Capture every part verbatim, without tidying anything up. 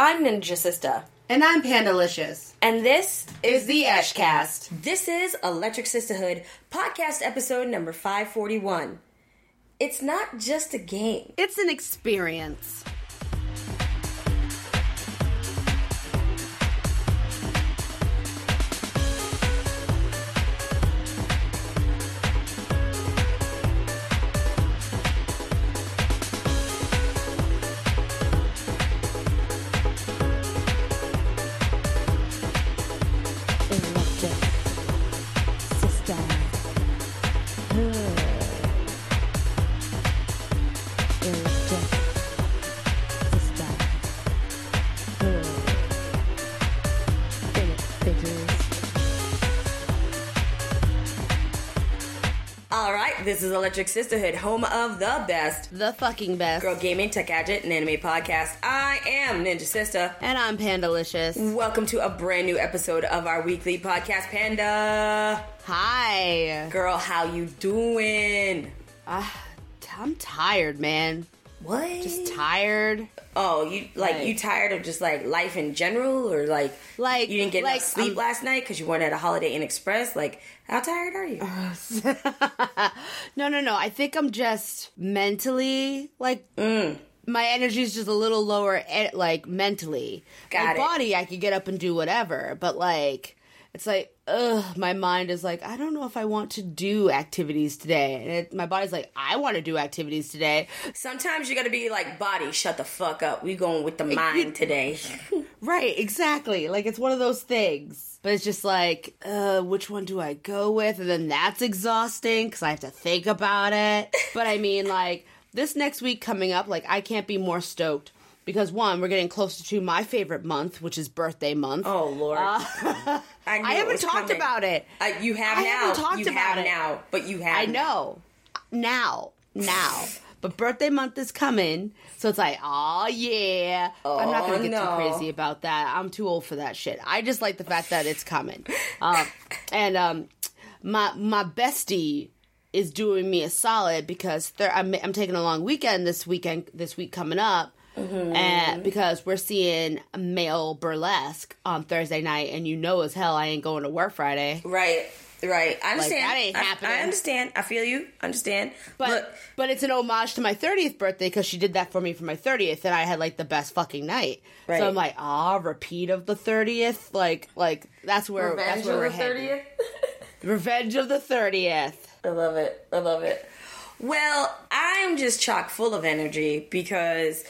I'm Ninja Sister. And I'm Pandalicious. And this is the Eshcast. This is Electric Sisterhood, podcast episode number five forty-one. It's not just a game. It's an experience. This is Electric Sisterhood, home of the best. The fucking best. Girl gaming, tech gadget, and anime podcast. I am Ninja Sister. And I'm Pandalicious. Welcome to a brand new episode of our weekly podcast, Panda. Hi. Girl, how you doing? Uh, I'm tired, man. What? Just tired. Oh, you like, like you tired of just like life in general, or like like you didn't get like, enough sleep um, last night because you weren't at a Holiday Inn Express? Like, how tired are you? no, no, no. I think I'm just mentally like mm. my energy is just a little lower, like mentally. Got my it. Body, I could get up and do whatever, but like it's like, ugh, my mind is like, I don't know if I want to do activities today. And it, my body's like, I want to do activities today. Sometimes you got to be like, body, shut the fuck up. We going with the mind today. Right, exactly. Like, it's one of those things. But it's just like, uh, which one do I go with? And then that's exhausting because I have to think about it. But I mean, like, this next week coming up, like, I can't be more stoked. Because, one, we're getting closer to my favorite month, which is birthday month. Oh, Lord. Uh, I, I haven't talked coming. about it. Uh, you have I now. haven't talked you about have it. now, but you have I know. Now. Now. But birthday month is coming, so it's like, oh yeah. Oh, I'm not going to get no. too crazy about that. I'm too old for that shit. I just like the fact that it's coming. Um, and um, my my bestie is doing me a solid because thir- I'm, I'm taking a long weekend this weekend, this week coming up. Mm-hmm. And because we're seeing male burlesque on Thursday night, and you know as hell I ain't going to work Friday. Right, right. I understand. Like, that ain't I, happening. I understand. I feel you. Understand. But Look, but it's an homage to my thirtieth birthday because she did that for me for my thirtieth, and I had like the best fucking night. Right. So I'm like, ah, repeat of the thirtieth. Like like that's where Revenge that's where of we're the headed. thirtieth. Revenge of the thirtieth. I love it. I love it. Well, I'm just chock full of energy because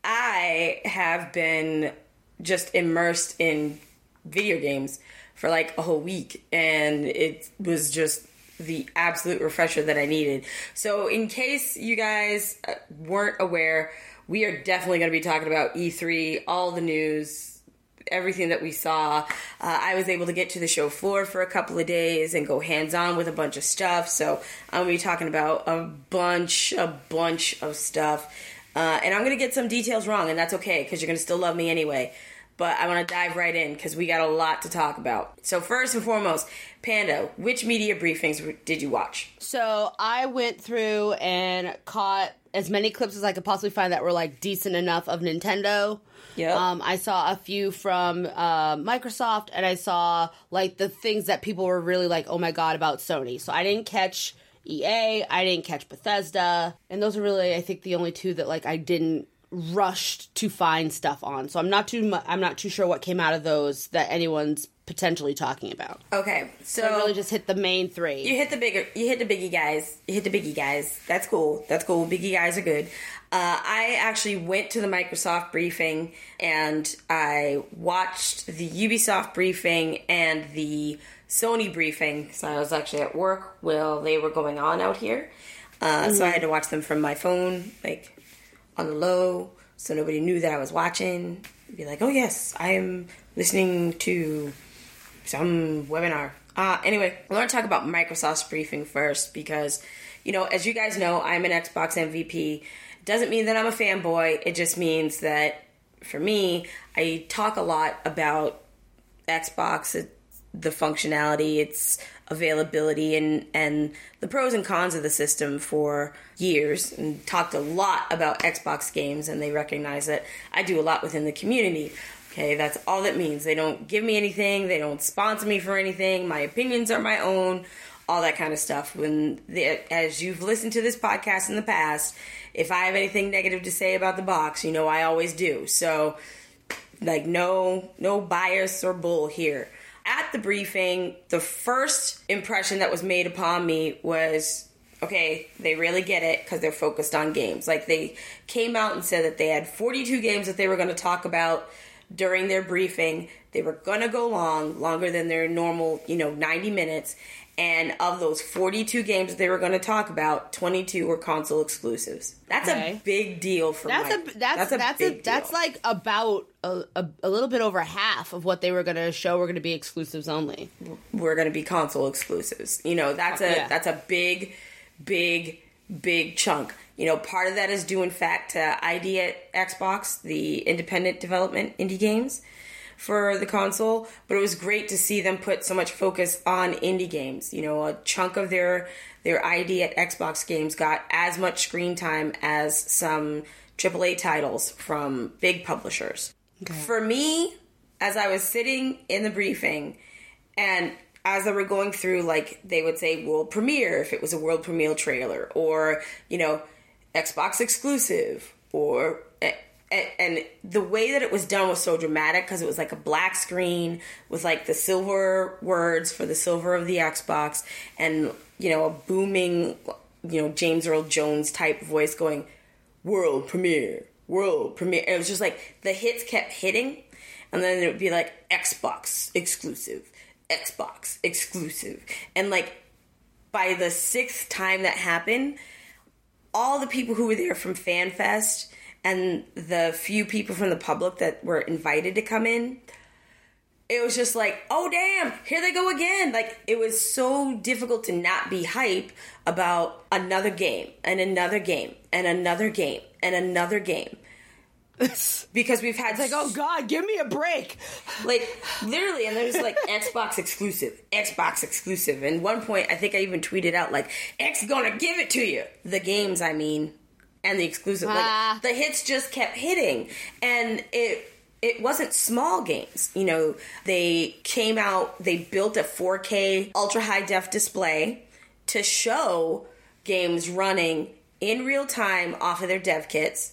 I have been just immersed in video games for like a whole week, and it was just the absolute refresher that I needed. So in case you guys weren't aware, we are definitely going to be talking about E three, all the news, everything that we saw. Uh, I was able to get to the show floor for a couple of days and go hands-on with a bunch of stuff, so I'm going to be talking about a bunch, a bunch of stuff. Uh, and I'm going to get some details wrong, and that's okay, because you're going to still love me anyway. But I want to dive right in, because we got a lot to talk about. So first and foremost, Panda, which media briefings did you watch? So I went through and caught as many clips as I could possibly find that were like decent enough of Nintendo. Yep. Um, I saw a few from uh, Microsoft, and I saw like the things that people were really like, oh my god, about Sony. So I didn't catch E A, I didn't catch Bethesda, and those are really, I think, the only two that like I didn't rush to find stuff on. So I'm not too mu- I'm not too sure what came out of those that anyone's potentially talking about. Okay, so, so I really just hit the main three. You hit the bigger, you hit the biggie guys. You hit the biggie guys. That's cool. That's cool. Biggie guys are good. Uh, I actually went to the Microsoft briefing and I watched the Ubisoft briefing and the Sony briefing. So I was actually at work while they were going on out here. Uh, mm-hmm. So I had to watch them from my phone, like on the low, so nobody knew that I was watching. Be like, oh yes, I am listening to some webinar. Uh, anyway, I want to talk about Microsoft's briefing first because, you know, as you guys know, I'm an Xbox M V P. Doesn't mean that I'm a fanboy. It just means that, for me, I talk a lot about Xbox. It's the functionality, its availability, and, and the pros and cons of the system for years, and talked a lot about Xbox games, and they recognize that I do a lot within the community. Okay, that's all that means. They don't give me anything, they don't sponsor me for anything, my opinions are my own, all that kind of stuff. When they, as you've listened to this podcast in the past, if I have anything negative to say about the box, you know I always do. So, like, no, no bias or bull here. At the briefing, the first impression that was made upon me was, okay, they really get it because they're focused on games. Like, they came out and said that they had forty-two games that they were going to talk about during their briefing. They were going to go long, longer than their normal, you know, ninety minutes. And of those forty-two games that they were going to talk about, twenty-two were console exclusives. That's okay. a big deal for that's my, a that's that's a, that's, a, that's like about a, a, a little bit over half of what they were going to show were going to be exclusives only. We're going to be console exclusives. You know, that's a yeah. that's a big, big, big chunk. You know, part of that is due in fact to I D at Xbox, the independent development indie games for the console, but it was great to see them put so much focus on indie games. You know, a chunk of their their I D at Xbox games got as much screen time as some triple A titles from big publishers. Okay. For me, as I was sitting in the briefing, and as they were going through, like, they would say world premiere if it was a world premiere trailer, or, you know, Xbox exclusive, or... And the way that it was done was so dramatic because it was like a black screen with like the silver words for the silver of the Xbox, and, you know, a booming, you know, James Earl Jones type voice going, world premiere, world premiere. And it was just like the hits kept hitting, and then it would be like Xbox exclusive, Xbox exclusive. And like by the sixth time that happened, all the people who were there from FanFest and the few people from the public that were invited to come in, it was just like, oh, damn, here they go again. Like, it was so difficult to not be hype about another game, and another game, and another game, and another game. Because we've had... It's like, oh, God, give me a break. Like, literally, and there's, like, Xbox exclusive, Xbox exclusive. And one point, I think I even tweeted out, like, X gonna give it to you. The games, I mean... And the exclusive, ah. like, the hits just kept hitting, and it it wasn't small games. You know, they came out, they built a four K ultra high def display to show games running in real time off of their dev kits.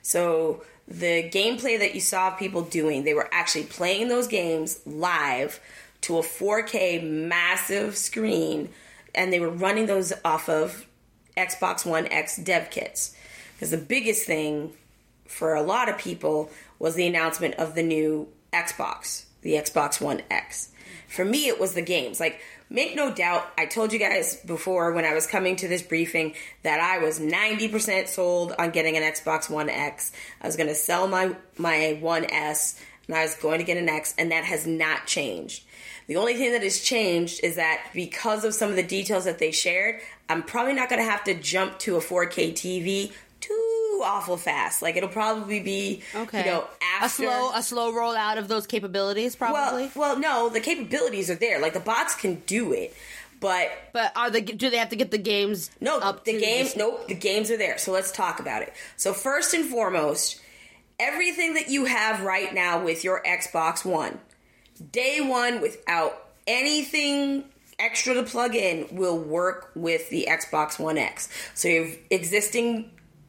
So the gameplay that you saw people doing, they were actually playing those games live to a four K massive screen, and they were running those off of Xbox One X dev kits. Because the biggest thing for a lot of people was the announcement of the new Xbox, the Xbox One X. For me, it was the games. Like, make no doubt, I told you guys before when I was coming to this briefing that I was ninety percent sold on getting an Xbox One X. I was going to sell my, my One S, and I was going to get an X, and that has not changed. The only thing that has changed is that because of some of the details that they shared, I'm probably not going to have to jump to a four K T V too awful fast. Like, it'll probably be, okay. you know, after... A slow, a slow rollout of those capabilities, probably? Well, well, no, the capabilities are there. Like, the bots can do it, but... But are the do they have to get the games No, up the to games, the... nope, the games are there. So let's talk about it. So first and foremost, everything that you have right now with your Xbox One, day one, without anything extra to plug in, will work with the Xbox One X. So your existing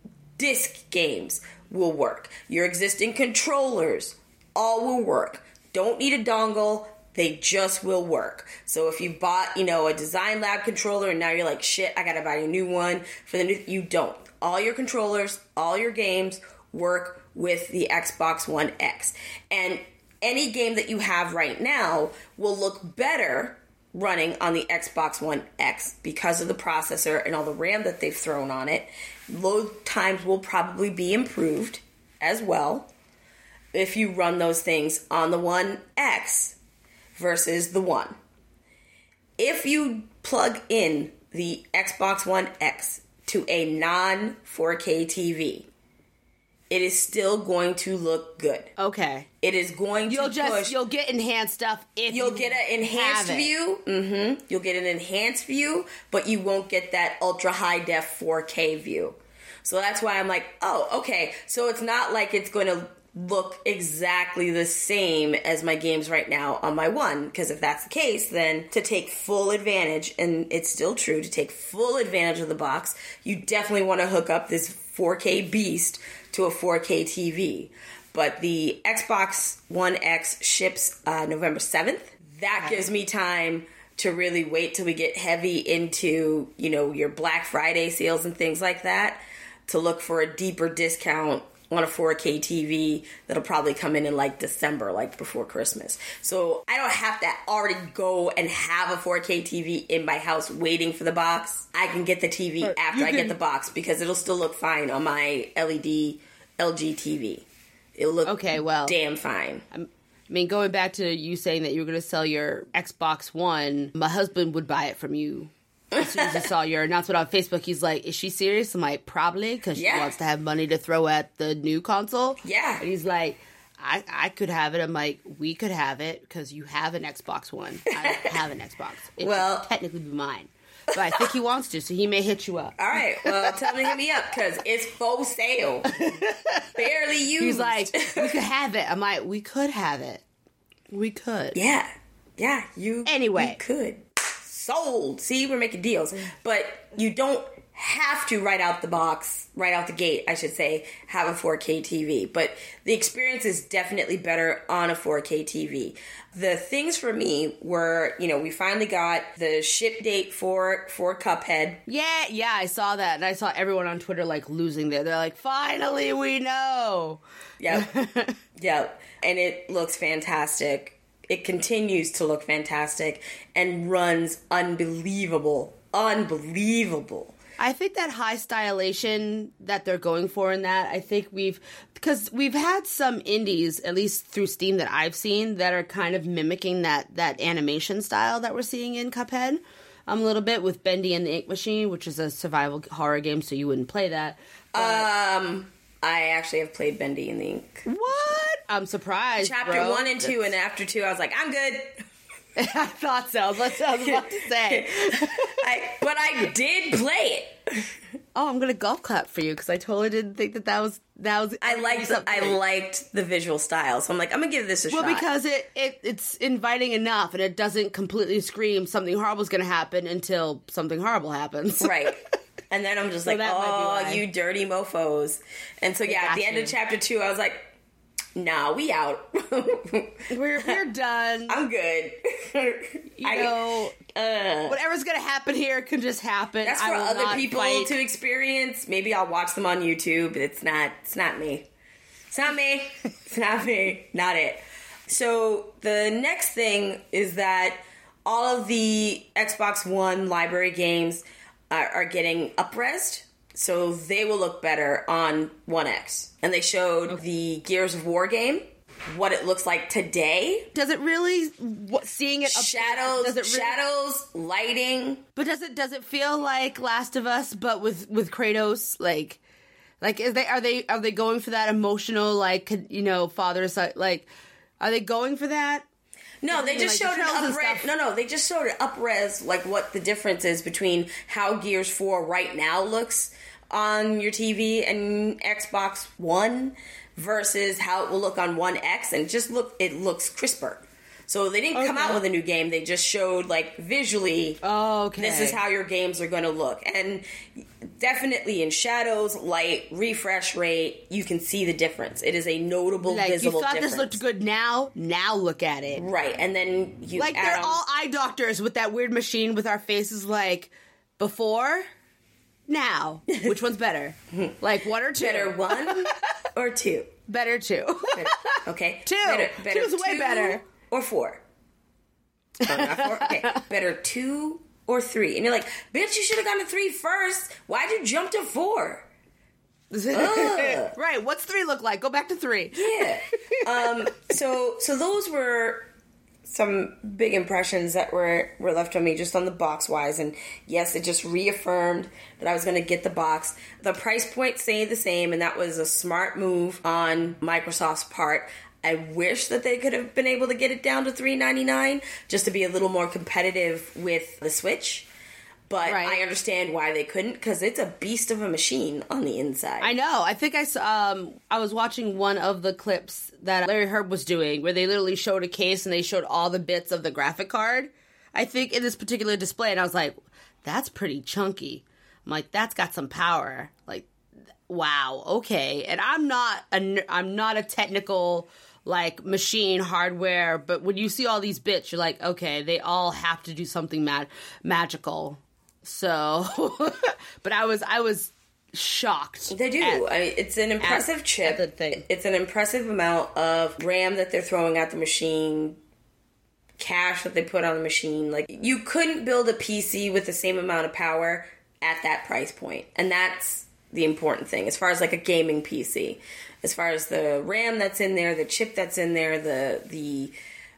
disc games will work. Your existing controllers all will work. Don't need a dongle. They just will work. So if you bought, you know, a Design Lab controller and now you're like, shit, I gotta buy a new one for the new, you don't. All your controllers, all your games work with the Xbox One X. And any game that you have right now will look better running on the Xbox One X because of the processor and all the RAM that they've thrown on it. Load times will probably be improved as well if you run those things on the One X versus the One. If you plug in the Xbox One X to a non four K T V, it is still going to look good. Okay. It is going you'll to just push. You'll get enhanced stuff if You'll you get an enhanced view. Mm-hmm. You'll get an enhanced view, but you won't get that ultra high def four K view. So that's why I'm like, oh, okay. So it's not like it's going to look exactly the same as my games right now on my One, because if that's the case, then to take full advantage, and it's still true, to take full advantage of the box, you definitely want to hook up this four K beast to a four K T V. But the Xbox One X ships uh, November seventh. That gives me time to really wait till we get heavy into, you know, your Black Friday sales and things like that, to look for a deeper discount on a four K T V that'll probably come in in like December, like before Christmas. So I don't have to already go and have a four K T V in my house waiting for the box. I can get the T V Or after you I can- get the box, because it'll still look fine on my L E D L G T V. It'll look Okay, well- damn fine. I mean, going back to you saying that you were going to sell your Xbox One, my husband would buy it from you. As soon as he saw your announcement on Facebook, he's like, is she serious? I'm like, probably, because she Yeah. wants to have money to throw at the new console. Yeah. And he's like, I, I could have it. I'm like, we could have it, because you have an Xbox One. I don't have an Xbox. It Well- should technically be mine. But I think he wants to, so he may hit you up. All right, well, tell him to hit me up, because it's for sale. Barely used. He's like, we could have it. I'm like, we could have it. We could. yeah, yeah, you Anyway. you could. Sold. See, we're making deals. But you don't have to, right out the box, right out the gate, I should say, have a four K T V. But the experience is definitely better on a four K T V. The things for me were, you know, we finally got the ship date for, for Cuphead. Yeah, yeah, I saw that. And I saw everyone on Twitter, like, losing there. They're like, finally, we know. Yep. Yep. And it looks fantastic. It continues to look fantastic and runs unbelievable. Unbelievable. I think that high stylation that they're going for in that, I think we've, because we've had some indies, at least through Steam that I've seen, that are kind of mimicking that, that animation style that we're seeing in Cuphead. Um, a little bit with Bendy and the Ink Machine, which is a survival horror game, so you wouldn't play that. Um, I actually have played Bendy and the Ink. What? I'm surprised. Chapter bro. one and two, and after two, I was like, I'm good. I thought so. That's what I was about to say. I, but I did play it. Oh, I'm gonna golf clap for you because I totally didn't think that that was that was. I liked the, I liked the visual style, so I'm like, I'm gonna give this a well, shot. because it, it it's inviting enough, and it doesn't completely scream something horrible is gonna happen until something horrible happens. Right. And then I'm just So like, that might be oh, why. you dirty mofos. And so, yeah, at got the end you. of chapter two, I was like, nah, we out. We're we're done. I'm good. you I- know, uh, whatever's gonna happen here can just happen. that's I for will other not people fight. to experience. Maybe I'll watch them on YouTube, but it's not, it's not me. It's not me. It's not me. Not it. So the next thing is that all of the Xbox One library games are, are getting up-resed, so they will look better on One X. And they showed the Gears of War game, what it looks like today. Does it really? What, seeing it up Shadows, Does it really, shadows, lighting. But does it does it feel like Last of Us, but with with Kratos? Like, like is they are they are they going for that emotional, like, you know, father son? Like, are they going for that? No, they mean, just like, the showed an trails and up-res. stuff? No, no, they just showed an up-res, like what the difference is between how Gears four right now looks on your T V and Xbox One versus how it will look on One X, and just look, it looks crisper. So they didn't come Okay. out with a new game; they just showed like visually. Oh, okay. This is how your games are going to look, and definitely in shadows, light, refresh rate, you can see the difference. It is a notable, Like, you visible thought difference. this looked good now. Now look at it. Right, and then you Like, add they're on- all eye doctors with that weird machine with our faces. Like, before, now, which one's better? Like, one or two? better one or two. Better two. Better- okay, Two. Better, better Two's way two better. or four. Oh, not four. Okay, better two or three. And you're like, bitch, you should have gone to three first. Why'd you jump to four? Ugh. Right. What's three look like? Go back to three. Yeah. Um. So so those were some big impressions that were, were left on me just on the box wise. And yes, it just reaffirmed that I was going to get the box. The price point stayed the same, and that was a smart move on Microsoft's part. I wish that they could have been able to get it down to three ninety-nine just to be a little more competitive with the Switch. But right. I understand why they couldn't, because it's a beast of a machine on the inside. I know. I think I saw, um, I was watching one of the clips that Larry Herb was doing, where they literally showed a case and they showed all the bits of the graphic card, I think, in this particular display. And I was like, that's pretty chunky. I'm like, that's got some power. Like, wow, okay. And I'm not a, I'm not a technical, like, machine hardware, but when you see all these bits, you're like, okay, they all have to do something mag- magical. So, but I was, I was shocked. They do. At, I mean, it's an impressive at, chip. At the thing. It's an impressive amount of RAM that they're throwing at the machine, cache that they put on the machine. Like, you couldn't build a P C with the same amount of power at that price point. And that's the important thing as far as like a gaming P C. As far as the RAM that's in there, the chip that's in there, the, the,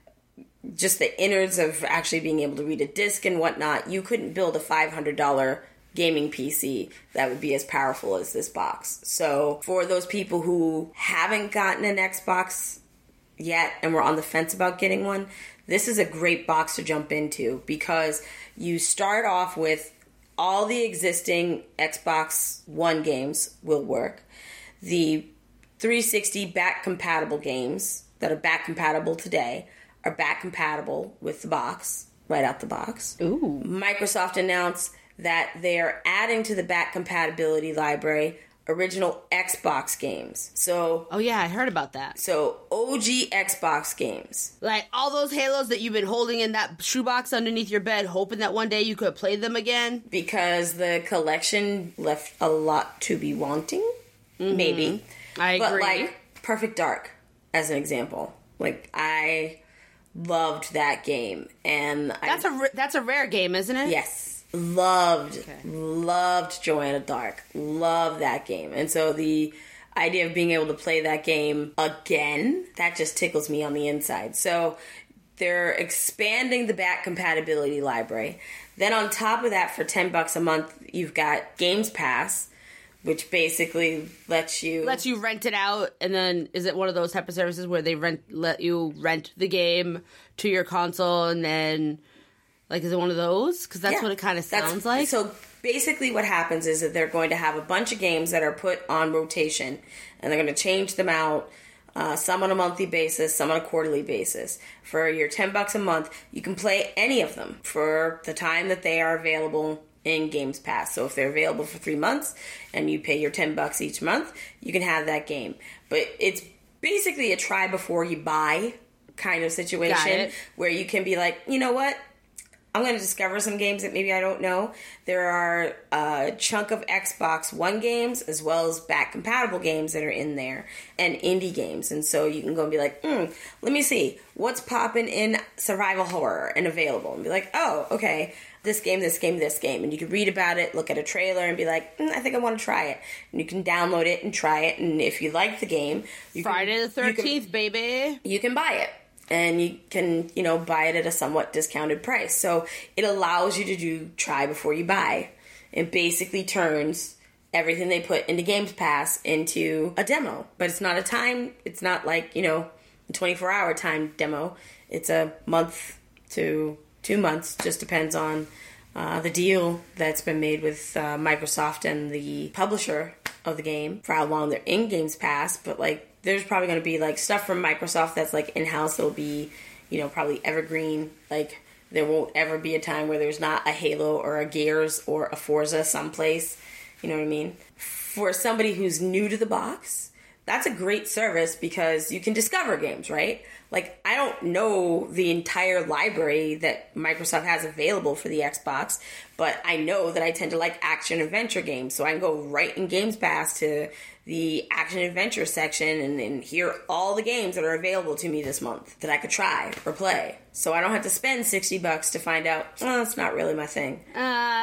just the innards of actually being able to read a disc and whatnot, you couldn't build a five hundred dollars gaming P C that would be as powerful as this box. So for those people who haven't gotten an Xbox yet and were on the fence about getting one, this is a great box to jump into, because you start off with all the existing Xbox One games will work. The three sixty back compatible games that are back compatible today are back compatible with the box, right out the box. Ooh. Microsoft announced that they're adding to the back compatibility library original Xbox games. So, oh yeah, I heard about that. So O G Xbox games, like all those Halos that you've been holding in that shoebox underneath your bed, hoping that one day you could play them again. Because the collection left a lot to be wanting. Mm-hmm. Maybe, I agree. But like Perfect Dark, as an example, like I loved that game, and that's I, a that's a rare game, isn't it? Yes, loved okay. loved Joanna Dark, loved that game, and so the idea of being able to play that game again, that just tickles me on the inside. So they're expanding the back compatibility library. Then on top of that, for ten bucks a month, you've got Games Pass, which basically lets you lets you rent it out. And then is it one of those type of services where they rent let you rent the game to your console, and then like is it one of those? Because that's yeah, what it kind of sounds like. So basically, what happens is that they're going to have a bunch of games that are put on rotation, and they're going to change them out. Uh, some on a monthly basis, some on a quarterly basis. For your ten bucks a month, you can play any of them for the time that they are available in Games Pass. So if they're available for three months and you pay your ten bucks each month, you can have that game. But it's basically a try before you buy kind of situation where you can be like, you know what? I'm going to discover some games that maybe I don't know. There are a chunk of Xbox One games as well as back compatible games that are in there, and indie games. And so you can go and be like, hmm, let me see what's popping in survival horror and available, and be like, oh, okay, this game, this game, this game. And you can read about it, look at a trailer, and be like, mm, I think I want to try it. And you can download it and try it. And if you like the game, you Friday can, the thirteenth, can, baby, you can buy it. And you can, you know, buy it at a somewhat discounted price. So it allows you to do try before you buy. It basically turns everything they put into Games Pass into a demo. But it's not a time, it's not like, you know, a twenty-four hour time demo. It's a month to two months. Just depends on uh, the deal that's been made with uh, Microsoft and the publisher of the game for how long they're in Games Pass. But, like, there's probably going to be, like, stuff from Microsoft that's, like, in-house that'll be, you know, probably evergreen. Like, there won't ever be a time where there's not a Halo or a Gears or a Forza someplace. You know what I mean? For somebody who's new to the box, that's a great service because you can discover games, right? Like, I don't know the entire library that Microsoft has available for the Xbox, but I know that I tend to like action-adventure games, so I can go right in Games Pass to the action-adventure section and, and hear all the games that are available to me this month that I could try or play. So I don't have to spend sixty bucks to find out, oh, that's not really my thing. Uh,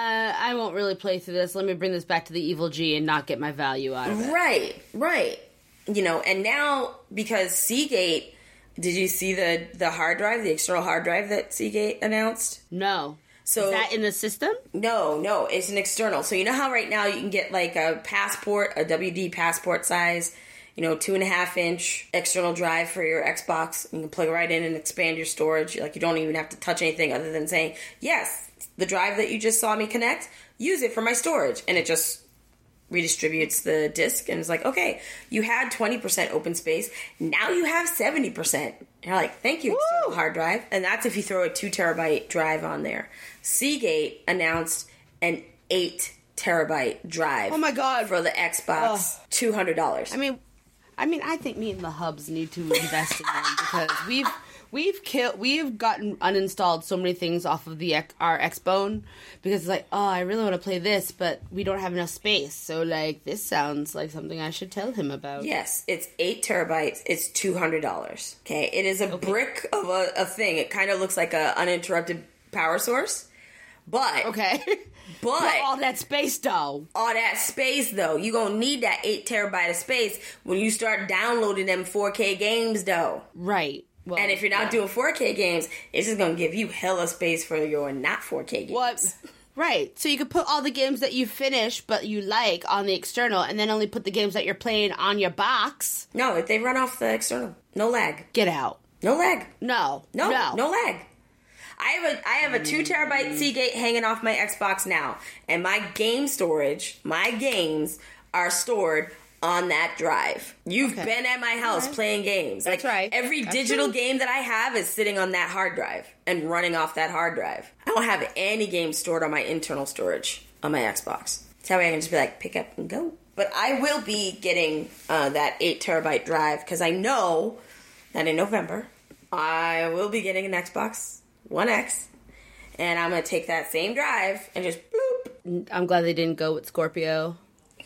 I won't really play through this. Let me bring this back to the Evil G and not get my value out of it. Right, right. You know, and now, because Seagate Did you see the, the hard drive, the external hard drive that Seagate announced? No. So is that in the system? No, no, it's an external. So you know how right now you can get like a passport, a W D passport size, you know, two and a half inch external drive for your Xbox. You can plug it right in and expand your storage. Like you don't even have to touch anything other than saying, yes, the drive that you just saw me connect, use it for my storage. And it just redistributes the disk and it's like, okay, you had twenty percent open space. Now you have seventy percent. And you're like, thank you, Woo! external hard drive. And that's if you throw a two terabyte drive on there. Seagate announced an eight terabyte drive. Oh my God. For the Xbox, oh. two hundred dollars. I mean, I mean, I think me and the hubs need to invest in them because we've we've killed we've gotten uninstalled so many things off of the our Xbone because it's like, oh, I really want to play this, but we don't have enough space. So like, this sounds like something I should tell him about. Yes, it's eight terabytes. It's two hundred dollars. Okay, it is a okay. brick of a, a thing. It kind of looks like a uninterrupted power source, but okay. But Not all that space, though. All that space, though. You gonna need that eight terabyte of space when you start downloading them four K games, though. Right. Well, and if you're not yeah. doing four K games, it's just gonna give you hella space for your not four K games. What? Right. So you could put all the games that you finish but you like on the external and then only put the games that you're playing on your box. No, if they run off the external. No lag. Get out. No lag. No. No. No. No lag. I have a I have a two terabyte Seagate hanging off my Xbox now, and my game storage, my games are stored on that drive. You've okay. been at my house right. playing games. That's like, right. Every That's digital true. game that I have is sitting on that hard drive and running off that hard drive. I don't have any games stored on my internal storage on my Xbox. That way I can just be like, pick up and go. But I will be getting uh, that eight terabyte drive because I know that in November I will be getting an Xbox One X, and I'm going to take that same drive and just bloop. I'm glad they didn't go with Scorpio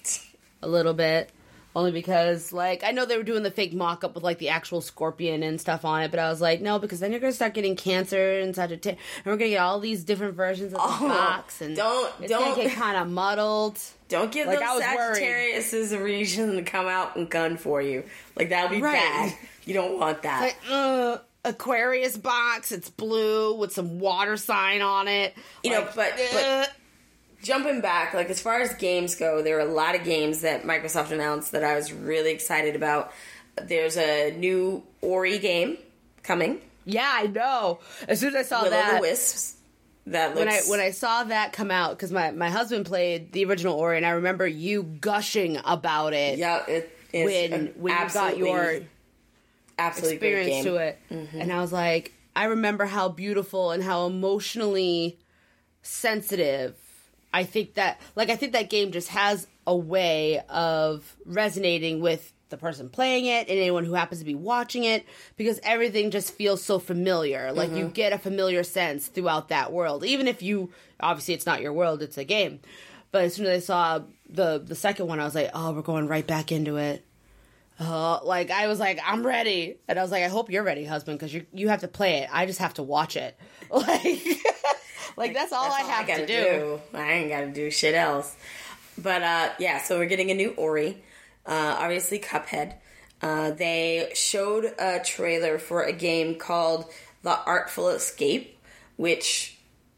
a little bit, only because, like, I know they were doing the fake mock-up with, like, the actual scorpion and stuff on it, but I was like, no, because then you're going to start getting Cancer and Sagittarius, and we're going to get all these different versions of the oh, box, and don't, it's don't, going to get kind of muddled. Don't give like, those Sagittariuses a reason to come out and gun for you. Like, that'll be right. bad. You don't want that. Like, uh... Aquarius box, it's blue with some water sign on it. You like, know, but, but jumping back, like as far as games go, there are a lot of games that Microsoft announced that I was really excited about. There's a new Ori game coming. Yeah, I know. As soon as I saw Will that, o' the Wisps. That looks... when I when I saw that come out, because my, my husband played the original Ori, and I remember you gushing about it. Yeah, it is when when you got your absolutely experience to it. Mm-hmm. And I was like, I remember how beautiful and how emotionally sensitive I think that, like, I think that game just has a way of resonating with the person playing it and anyone who happens to be watching it, because everything just feels so familiar. Like, mm-hmm. you get a familiar sense throughout that world. Even if you, obviously it's not your world, it's a game. But as soon as I saw the, the second one, I was like, oh, we're going right back into it. Uh, like, I was like, I'm ready. And I was like, I hope you're ready, husband, because you you have to play it. I just have to watch it. Like, like that's all that's I all have I gotta to do. do. I ain't got to do shit else. But, uh, yeah, so we're getting a new Ori. Uh, obviously, Cuphead. Uh, they showed a trailer for a game called The Artful Escape, which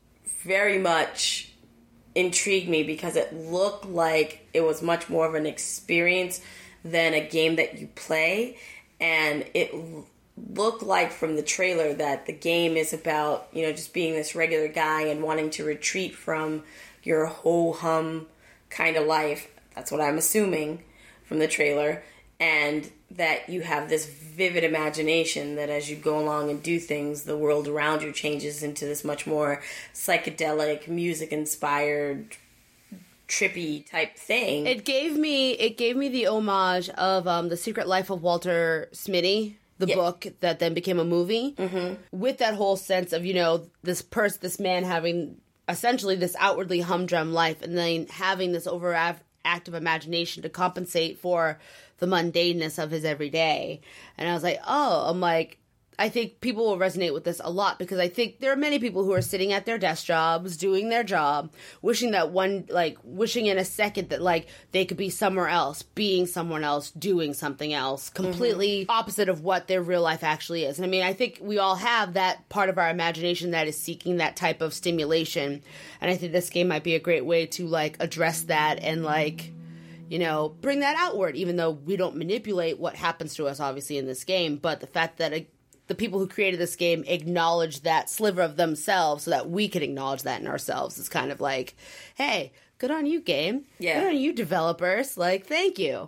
very much intrigued me because it looked like it was much more of an experience than a game that you play, and it l- looked like from the trailer that the game is about, you know, just being this regular guy and wanting to retreat from your ho-hum kind of life. That's what I'm assuming from the trailer, and that you have this vivid imagination that as you go along and do things, the world around you changes into this much more psychedelic, music-inspired, trippy type thing. It gave me it gave me the homage of um, The Secret Life of Walter Smitty, the yeah. book that then became a movie, mm-hmm. with that whole sense of, you know, this person, this man having essentially this outwardly humdrum life, and then having this overactive imagination to compensate for the mundaneness of his everyday. And I was like, oh, I'm like, I think people will resonate with this a lot because I think there are many people who are sitting at their desk jobs, doing their job, wishing that one, like, wishing in a second that, like, they could be somewhere else, being someone else, doing something else, completely mm-hmm. opposite of what their real life actually is. And I mean, I think we all have that part of our imagination that is seeking that type of stimulation. And I think this game might be a great way to, like, address that and, like, you know, bring that outward, even though we don't manipulate what happens to us, obviously, in this game. But the fact that uh, the people who created this game acknowledge that sliver of themselves so that we can acknowledge that in ourselves is kind of like, hey, good on you, game. Yeah. Good on you, developers. Like, thank you.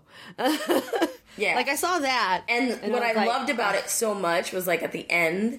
Yeah. Like, I saw that. And, and what I, I like, loved about it so much was, like, at the end,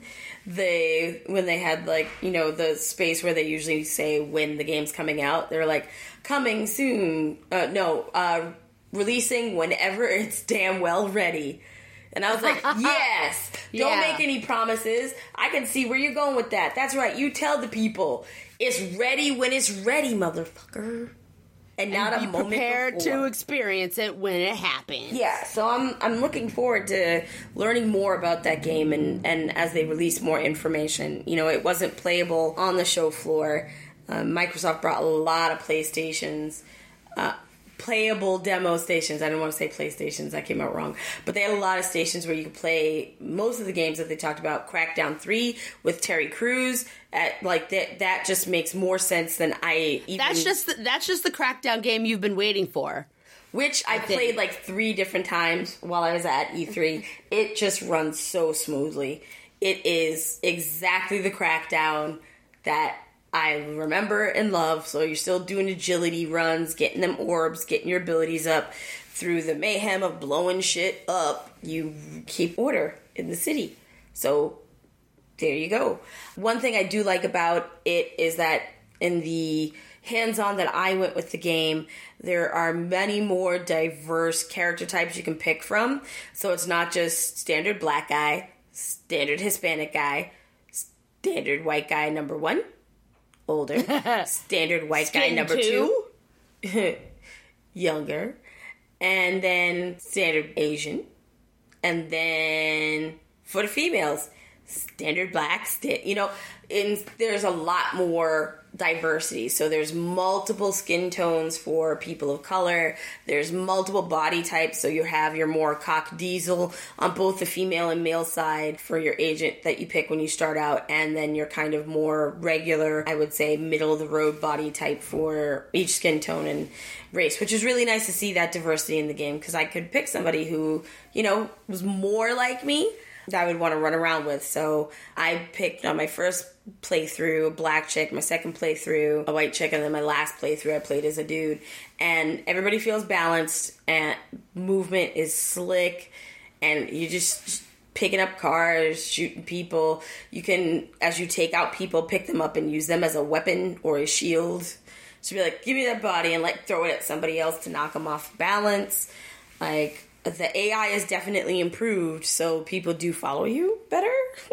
they, when they had, like, you know, the space where they usually say when the game's coming out, they're like, coming soon. Uh, no, uh, releasing whenever it's damn well ready. And I was like, yes! Don't yeah. make any promises. I can see where you're going with that. That's right. You tell the people, it's ready when it's ready, motherfucker. And not and a moment prepared before. to experience it when it happens. Yeah, so I'm I'm looking forward to learning more about that game and, and as they release more information. You know, it wasn't playable on the show floor. Uh, Microsoft brought a lot of PlayStations, uh, playable demo stations. I didn't want to say PlayStations, that came out wrong. But they had a lot of stations where you could play most of the games that they talked about. Crackdown three with Terry Crews. At, like that, that just makes more sense than I even. That's just the, that's just the Crackdown game you've been waiting for, which I, I played like three different times while I was at E three. It just runs so smoothly. It is exactly the Crackdown that I remember and love. So you're still doing agility runs, getting them orbs, getting your abilities up. Through the mayhem of blowing shit up, you keep order in the city. So there you go. One thing I do like about it is that in the hands-on that I went with the game, there are many more diverse character types you can pick from. So it's not just standard black guy, standard Hispanic guy, standard white guy number one, older, standard white Skin guy number two, two younger, and then standard Asian, and then for the females, standard black, st- you know, in, there's a lot more diversity. So there's multiple skin tones for people of color. There's multiple body types. So you have your more cock diesel on both the female and male side for your agent that you pick when you start out. And then your kind of more regular, I would say, middle of the road body type for each skin tone and race, which is really nice to see that diversity in the game because I could pick somebody who, you know, was more like me that I would want to run around with. So I picked on my first playthrough a black chick, my second playthrough a white chick, and then my last playthrough I played as a dude. And everybody feels balanced, and movement is slick, and you just picking up cars, shooting people. You can, as you take out people, pick them up and use them as a weapon or a shield. So be like, give me that body and like throw it at somebody else to knock them off balance. Like, the A I is definitely improved, so people do follow you better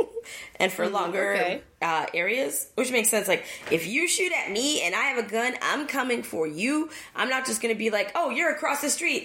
and for longer okay. uh, areas, which makes sense. Like, if you shoot at me and I have a gun, I'm coming for you. I'm not just going to be like, oh, you're across the street.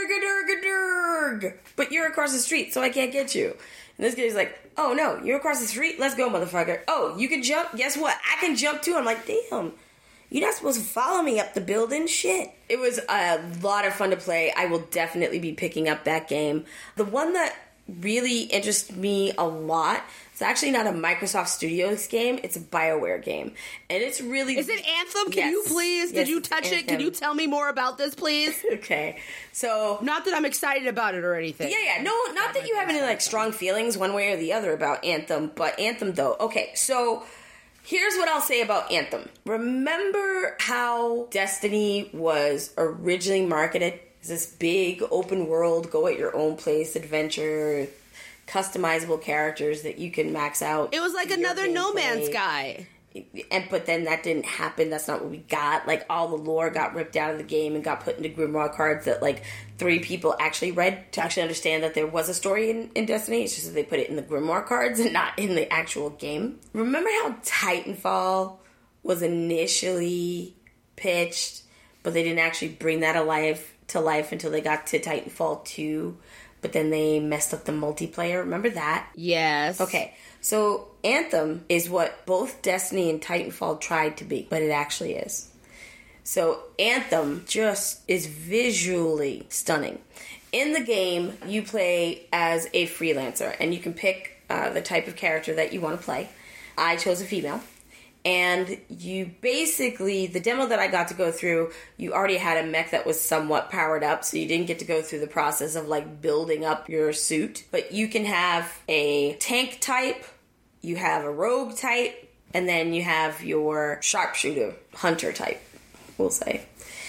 Gurg-a-durg-a-durg. But you're across the street, so I can't get you. And this guy's like, oh, no, you're across the street? Let's go, motherfucker. Oh, you can jump? Guess what? I can jump, too. I'm like, damn. You're not supposed to follow me up the building. Shit. It was a lot of fun to play. I will definitely be picking up that game. The one that really interests me a lot, it's actually not a Microsoft Studios game. It's a BioWare game. And it's really... Is it Anthem? Can yes. you please? Yes, Did you touch Anthem. it? Can you tell me more about this, please? Okay. So... Not that I'm excited about it or anything. Yeah, yeah. No, not that you have any, like, strong feelings one way or the other about Anthem. But Anthem, though. Okay, so... Here's what I'll say about Anthem. Remember how Destiny was originally marketed as this big open world, go at your own pace adventure, customizable characters that you can max out. It was like another No Man's Sky. And but then that didn't happen. That's not what we got. Like, all the lore got ripped out of the game and got put into Grimoire cards that like three people actually read to actually understand that there was a story in, in Destiny. It's just that they put it in the Grimoire cards and not in the actual game. Remember how Titanfall was initially pitched, but they didn't actually bring that alive to life until they got to Titanfall two. but then they messed up the multiplayer. Remember that? Yes. Okay, so Anthem is what both Destiny and Titanfall tried to be, but it actually is. So Anthem just is visually stunning. In the game, you play as a freelancer, and you can pick uh, the type of character that you want to play. I chose a female. And you basically, the demo that I got to go through, you already had a mech that was somewhat powered up, so you didn't get to go through the process of like building up your suit. But you can have a tank type, you have a rogue type, and then you have your sharpshooter, hunter type, we'll say,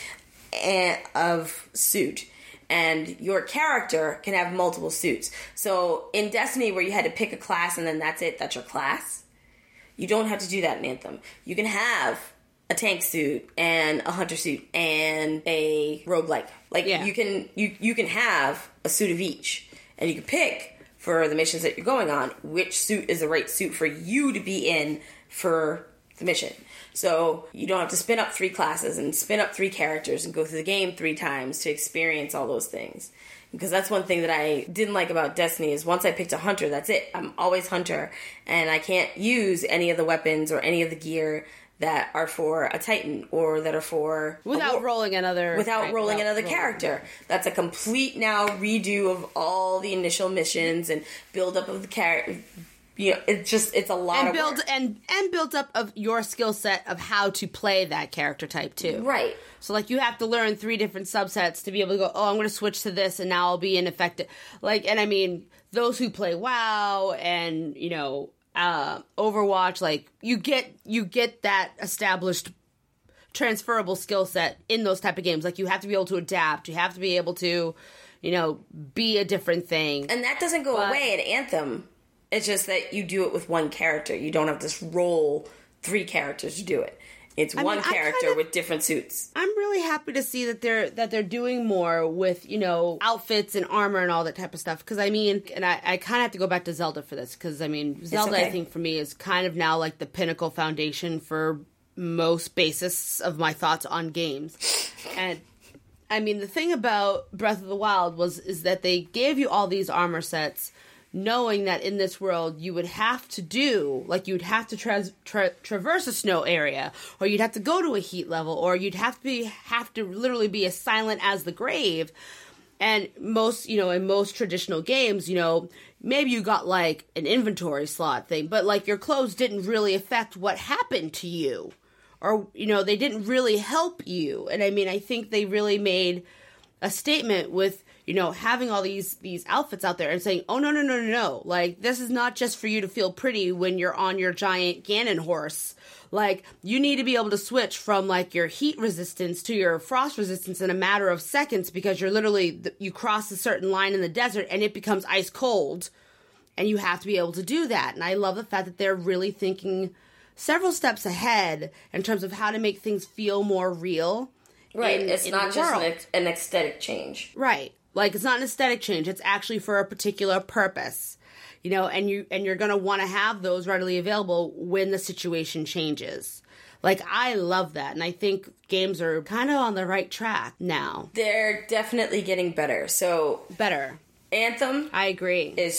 and, of suit. And your character can have multiple suits. So in Destiny, where you had to pick a class and then that's it, that's your class, you don't have to do that in Anthem. You can have a tank suit and a hunter suit and a roguelike. Like yeah. you can you you can have a suit of each, and you can pick for the missions that you're going on which suit is the right suit for you to be in for the mission. So you don't have to spin up three classes and spin up three characters and go through the game three times to experience all those things. Because that's one thing that I didn't like about Destiny is once I picked a hunter, that's it. I'm always hunter. And I can't use any of the weapons or any of the gear that are for a Titan or that are for... Without rolling another... Without right, rolling without another rolling. character. That's a complete now redo of all the initial missions and build up of the character. You know, it's just, it's a lot and of build work. and and built up of your skill set of how to play that character type too. Right. So like you have to learn three different subsets to be able to go, oh, I'm going to switch to this and now I'll be ineffective. Like, and I mean, those who play WoW and, you know, uh, Overwatch, like you get you get that established transferable skill set in those type of games. Like you have to be able to adapt. You have to be able to, you know, be a different thing. And that doesn't go But- away in Anthem. It's just that you do it with one character. You don't have to roll three characters to do it. It's I one mean, I character kind of- with different suits. I'm really happy to see that they're that they're doing more with, you know, outfits and armor and all that type of stuff. Because I mean, and I, I kind of have to go back to Zelda for this. Because I mean, Zelda, okay. I think for me is kind of now like the pinnacle foundation for most basis of my thoughts on games. And I mean, the thing about Breath of the Wild was is that they gave you all these armor sets, knowing that in this world you would have to do, like you'd have to tra- tra- traverse a snow area, or you'd have to go to a heat level, or you'd have to be have to literally be as silent as the grave. And most, you know, in most traditional games, you know, maybe you got like an inventory slot thing, but like your clothes didn't really affect what happened to you, or you know, they didn't really help you. And I mean, I think they really made a statement with, you know, having all these these outfits out there and saying, oh, no, no, no, no, no. Like, this is not just for you to feel pretty when you're on your giant Ganon horse. Like, you need to be able to switch from, like, your heat resistance to your frost resistance in a matter of seconds because you're literally, you cross a certain line in the desert and it becomes ice cold. And you have to be able to do that. And I love the fact that they're really thinking several steps ahead in terms of how to make things feel more real. Right. in- it's in not the just world. an, an aesthetic change. Right. Like, it's not an aesthetic change. It's actually for a particular purpose. You know, and, you, and you're going to want to have those readily available when the situation changes. Like, I love that. And I think games are kind of on the right track now. They're definitely getting better. So, Better. Anthem I agree. is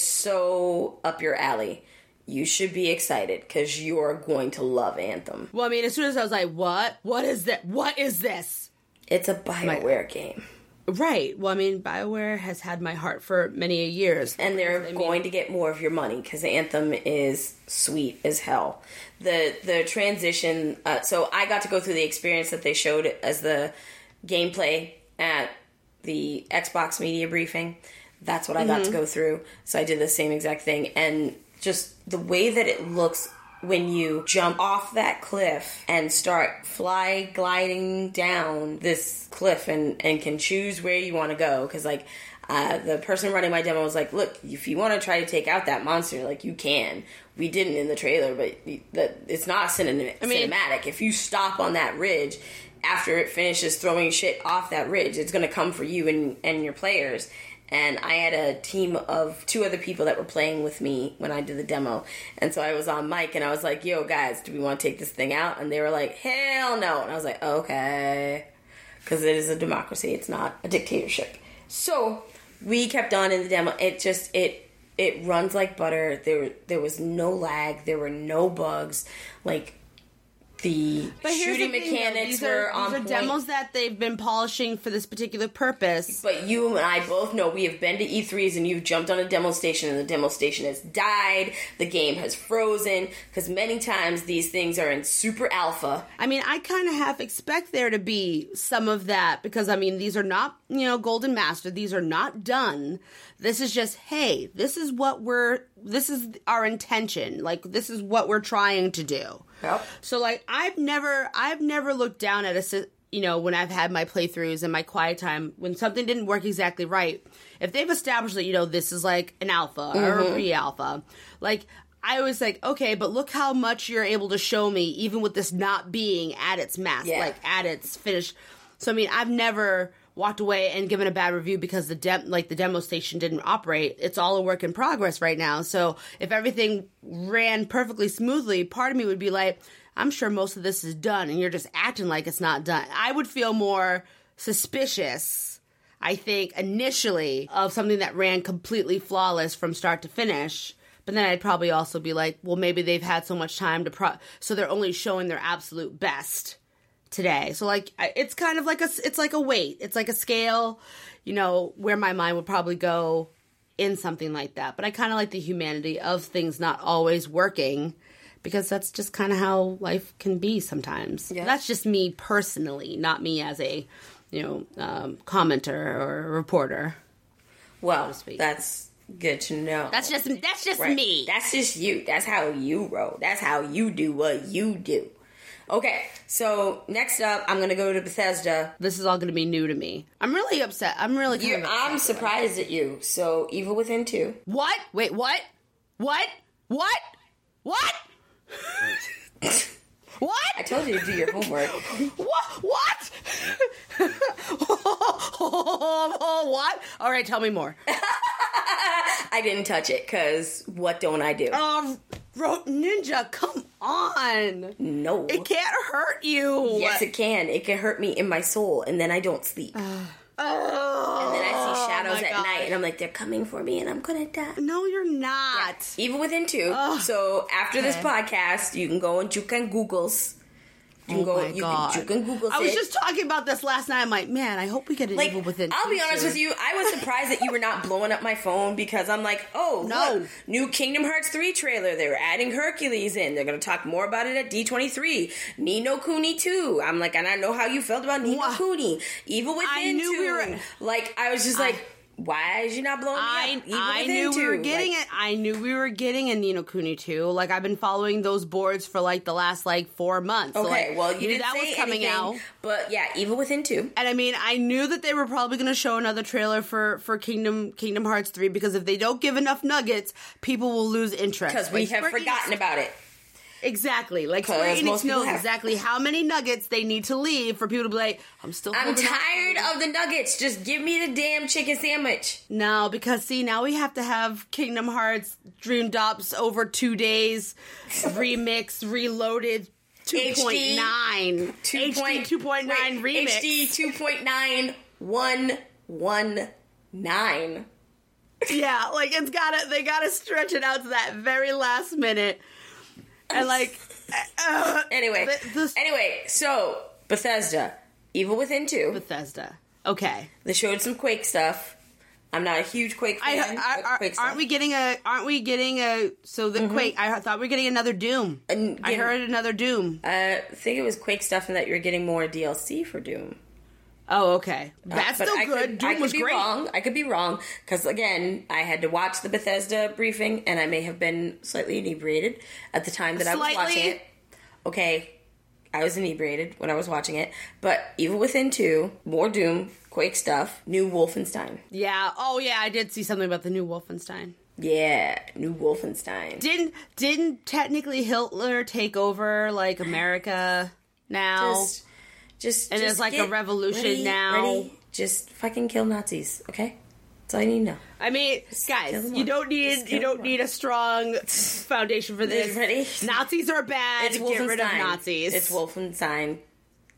so up your alley. You should be excited because you're going to love Anthem. Well, I mean, as soon as I was like, what? What is that? What is this? It's a BioWare game. Right. Well, I mean, BioWare has had my heart for many a years. And they're I mean- going to get more of your money because Anthem is sweet as hell. The the transition, uh, so I got to go through the experience that they showed as the gameplay at the Xbox media briefing. That's what I got to go through. So I did the same exact thing. And just the way that it looks when you jump off that cliff and start fly gliding down this cliff and, and can choose where you want to go. Because, like, uh, the person running my demo was like, look, if you want to try to take out that monster, like, you can. We didn't in the trailer, but that it's not cinem- I mean- cinematic. If you stop on that ridge after it finishes throwing shit off that ridge, it's going to come for you and, and your players. And I had a team of two other people that were playing with me when I did the demo. And so I was on mic and I was like, yo, guys, do we want to take this thing out? And they were like, hell no. And I was like, okay. Because it is a democracy. It's not a dictatorship. So we kept on in the demo. It just it it runs like butter. There there was no lag. There were no bugs. Like the but shooting the thing, mechanics these were are, on these are point. demos that they've been polishing for this particular purpose. But you and I both know we have been to E threes and you've jumped on a demo station and the demo station has died. The game has frozen because many times these things are in super alpha. I mean, I kind of half expect there to be some of that because, I mean, these are not, you know, Golden Master. These are not done. This is just, hey, this is what we're, this is our intention. Like, this is what we're trying to do. Yep. So, like, I've never, I've never looked down at a, you know, when I've had my playthroughs and my quiet time, when something didn't work exactly right, if they've established that, you know, this is like an alpha mm-hmm. or a pre-alpha, like, I was like, okay, but look how much you're able to show me, even with this not being at its max, yeah. like, at its finish. So, I mean, I've never walked away and given a bad review because the de- like the demo station didn't operate. It's all a work in progress right now. So if everything ran perfectly smoothly, part of me would be like, I'm sure most of this is done and you're just acting like it's not done. I would feel more suspicious, I think, initially of something that ran completely flawless from start to finish. But then I'd probably also be like, well, maybe they've had so much time to pro, so they're only showing their absolute best today. So, like, it's kind of like a, it's like a weight. It's like a scale, you know, where my mind would probably go in something like that. But I kind of like the humanity of things not always working because that's just kind of how life can be sometimes. Yeah. That's just me personally, not me as a, you know, um, commenter or a reporter. Well, so that's good to know. That's just, that's just right. me. That's just you. That's how you roll. That's how you do what you do. Okay, so next up, I'm gonna go to Bethesda. This is all gonna be new to me. I'm really upset. I'm really kind You're, of upset. I'm surprised at you. So, Evil Within two. What? Wait, what? What? What? What? What? I told you to do your homework. What? What? What? All right, tell me more. I didn't touch it, because what don't I do? Um, Rote Ninja, come on. No. It can't hurt you. Yes, it can. It can hurt me in my soul, and then I don't sleep. Oh, and then I see shadows my at God. night, and I'm like, they're coming for me, and I'm gonna die. No, you're not. Yeah. Evil Within two. Oh, so after okay. this podcast, you can go and you can Googles. You can oh go. my You God. can, you can Google. I was it. just talking about this last night. I'm like, man, I hope we get an Like, Evil Within. I'll be two honest soon. with you. I was surprised that you were not blowing up my phone because I'm like, oh, No. look, new Kingdom Hearts three trailer. They're adding Hercules in. They're going to talk more about it at D twenty-three. Ni no Kuni two. I'm like, and I know how you felt about Ni no Wha- Kuni. Evil Within I knew two. we were- Like, I was just I- like, why is you not blowing me I, up? Evil I Within knew we were two. getting Like, it. I knew we were getting a Ni no Kuni two. Like, I've been following those boards for like the last like four months. So, Okay, like, well, you knew didn't that say was coming anything, out. but yeah, Evil Within two. And I mean, I knew that they were probably going to show another trailer for, for Kingdom Kingdom Hearts three because if they don't give enough nuggets, people will lose interest. Because we Like, have Square forgotten Enix- about it. Exactly. Like, 'Cause Square Enix most people knows have- exactly how many nuggets they need to leave for people to be like, I'm still I'm holding out. tired of the nuggets. Just give me the damn chicken sandwich. No, because see, now we have to have Kingdom Hearts Dream Drops over two days, remix, reloaded, two point nine, H D two point nine remix. H D two point nine one one nine. Yeah, like it's gotta, they gotta stretch it out to that very last minute, and like, uh, Anyway, the- the- anyway, so Bethesda, Evil Within two. Bethesda. Okay, They showed some Quake stuff. I'm not a huge Quake I, fan. are, but are, Quake stuff. aren't we getting a? Aren't we getting a? So the Quake. I thought we were getting another Doom. And I getting- heard another Doom. Uh, I think it was Quake stuff, and that you're getting more D L C for Doom. Oh, okay. That's Uh, but still I good. Could, Doom I could was be great. wrong. I could be wrong because again, I had to watch the Bethesda briefing, and I may have been slightly inebriated at the time that I was Slightly? watching it. Okay, I was inebriated when I was watching it, but Evil Within two, more Doom, Quake stuff, new Wolfenstein. Yeah. Oh, yeah. I did see something about the new Wolfenstein. Yeah, new Wolfenstein. Didn't didn't technically Hitler take over like America now? Just, just, And just there's, like, a get revolution ready, now. Ready, just fucking kill Nazis, okay? That's all you need to know. I mean, kill guys, them you all. don't need Just you kill don't them need a strong foundation for this. Ready? Nazis are bad. It's Get rid of Wolfenstein. Nazis. It's Wolfenstein.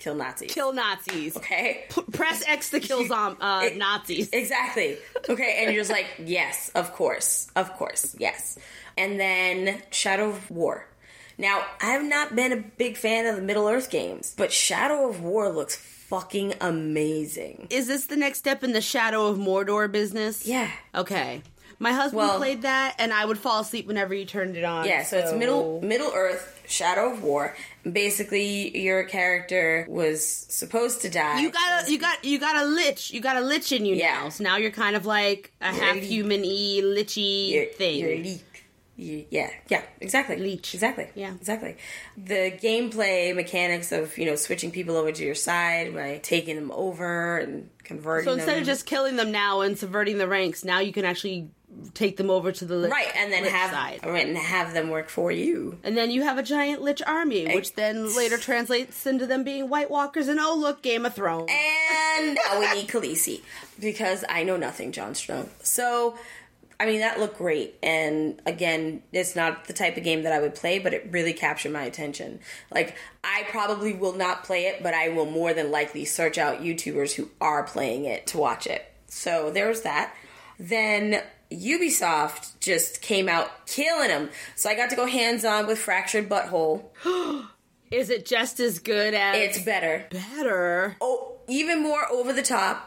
kill Nazis. Kill Nazis. Okay? P- press X to kill zom- uh, It- Nazis. Exactly. Okay, and you're just like, yes, of course. Of course, yes. And then Shadow of War. Now, I have not been a big fan of the Middle-earth games, but Shadow of War looks fucking amazing. Is this the next step in the Shadow of Mordor business? Yeah. Okay. My husband Well- played that, and I would fall asleep whenever you turned it on. Yeah, so, it's Middle Middle Earth, Shadow of War. Basically, your character was supposed to die. You got a, you got, you got a lich. You got a lich in you Yeah. now. So now you're kind of like a You're a half leech. human-y, lichy You're, thing. you're a leech. You- Yeah, yeah, exactly. Leech. Exactly. Yeah. Exactly. The gameplay mechanics of, you know, switching people over to your side by taking them over and converting So them. instead of just killing them now and subverting the ranks, now you can actually take them over to the lich, Right, and then lich have side. right, and have them work for you. And then you have a giant lich army, which then later translates into them being White Walkers and, oh, look, Game of Thrones. And now we need Khaleesi. Because I know nothing, Jon Snow. So, I mean, that looked great. And again, it's not the type of game that I would play, but it really captured my attention. Like, I probably will not play it, but I will more than likely search out YouTubers who are playing it to watch it. So, there's that. Then Ubisoft just came out killing them. So I got to go hands-on with Fractured Butthole. Is it just as good as... It's better. better. Oh, even more over the top.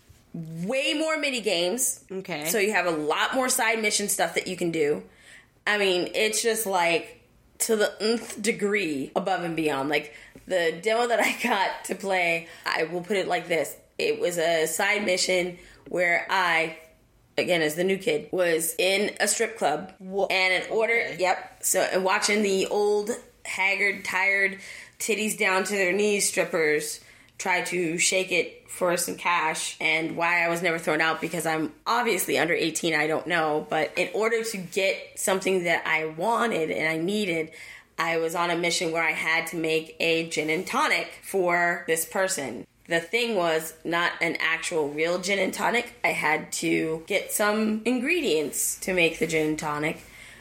Way more mini games. Okay. So you have a lot more side mission stuff that you can do. I mean, it's just like to the nth degree above and beyond. Like the demo that I got to play, I will put it like this. It was a side mission where I, again, as the new kid, was in a strip club. Whoa. And in order, Okay. yep. So, and watching the old, haggard, tired, titties down to their knees strippers try to shake it for some cash, and why I was never thrown out because I'm obviously under eighteen, I don't know, but in order to get something that I wanted and I needed, I was on a mission where I had to make a gin and tonic for this person. The thing was not an actual real gin and tonic. I had to get some ingredients to make the gin and tonic.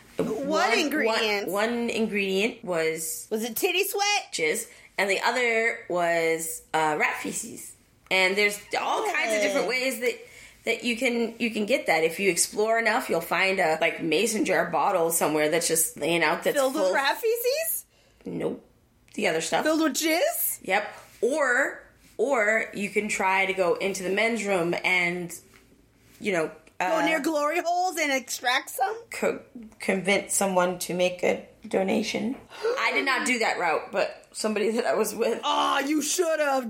What ingredients? One, one ingredient was Was it titty sweat? jizz, and the other was uh, rat feces. And there's all kinds of different ways that that you can you can get that. If you explore enough, you'll find a like mason jar bottle somewhere that's just laying out that's Filled full. with rat feces? Nope, the other stuff. Filled with jizz? Yep. Or or you can try to go into the men's room and you know uh, Go near glory holes and extract some? co- convince someone to make a donation. I did not do that route, but somebody that I was with. Oh, you should have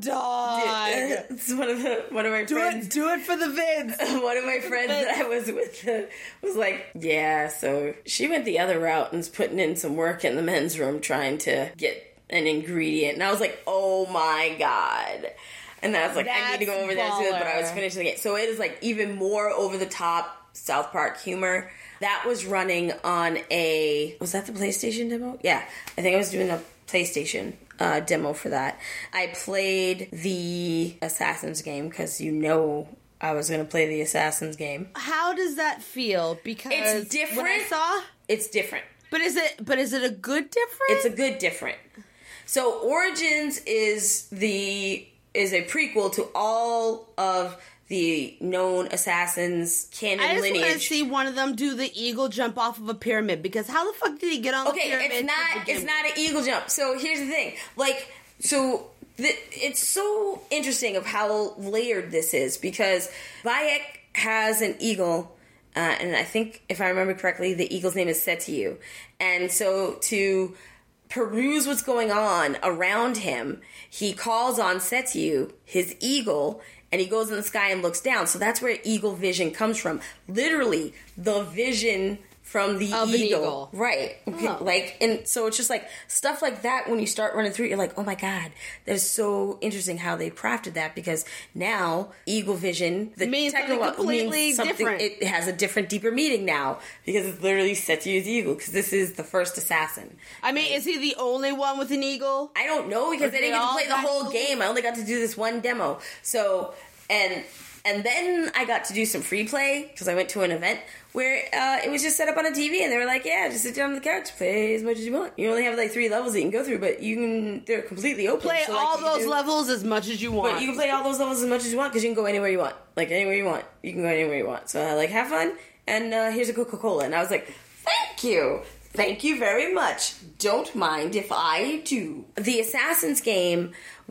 died. It's one of the one of my Do friends. it, do it for the vids. One of my friends that I was with uh, was like, yeah, so she went the other route and is putting in some work in the men's room trying to get an ingredient. And I was like, oh my God. And I was like, I need to go That's over there too, but I was baller. finishing it. So it is like even more over the top South Park humor. That was running on a, was that the PlayStation demo? Yeah, I think I was doing a PlayStation uh, demo for that. I played the Assassin's game because you know I was going to play the Assassin's game. How does that feel? Because It's different. When I saw, It's different. but is it? But is it a good different? It's a good different. So Origins is the is a prequel to all of the known assassins canon I just lineage. want to see one of them do the eagle jump off of a pyramid, because how the fuck did he get on the Okay, pyramid? it's to not begin it's with? not an eagle jump. So here's the thing. Like so the, it's so interesting of how layered this is because Bayek has an eagle uh, and I think if I remember correctly the eagle's name is Setiu. And so to peruse what's going on around him, he calls on Setiu, his eagle, and he goes in the sky and looks down. So that's where eagle vision comes from. Literally, the vision from the Of an eagle. eagle. Right. Oh. Like, and so it's just like stuff like that when you start running through it, you're like, oh my God, that's so interesting how they crafted that because now eagle vision, the Means something technical completely means something, different. it has a different, deeper meaning now because it's literally Setiu's eagle because this is the first assassin. I mean, is he the only one with an eagle? I don't know because Or I didn't they get to all play the got whole eagles? game. I only got to do this one demo. So, and And then I got to do some free play because I went to an event where uh, it was just set up on a T V, and they were like, yeah, just sit down on the couch, play as much as you want. You only have like three levels that you can go through, but you can, they're completely open. Play so, like, all those do, levels as much as you want. But you can play all those levels as much as you want because you can go anywhere you want. Like, anywhere you want. You can go anywhere you want. So, uh, like, have fun, and uh, here's a Coca-Cola. And I was like, thank you. Thank you very much. Don't mind if I do. The Assassins game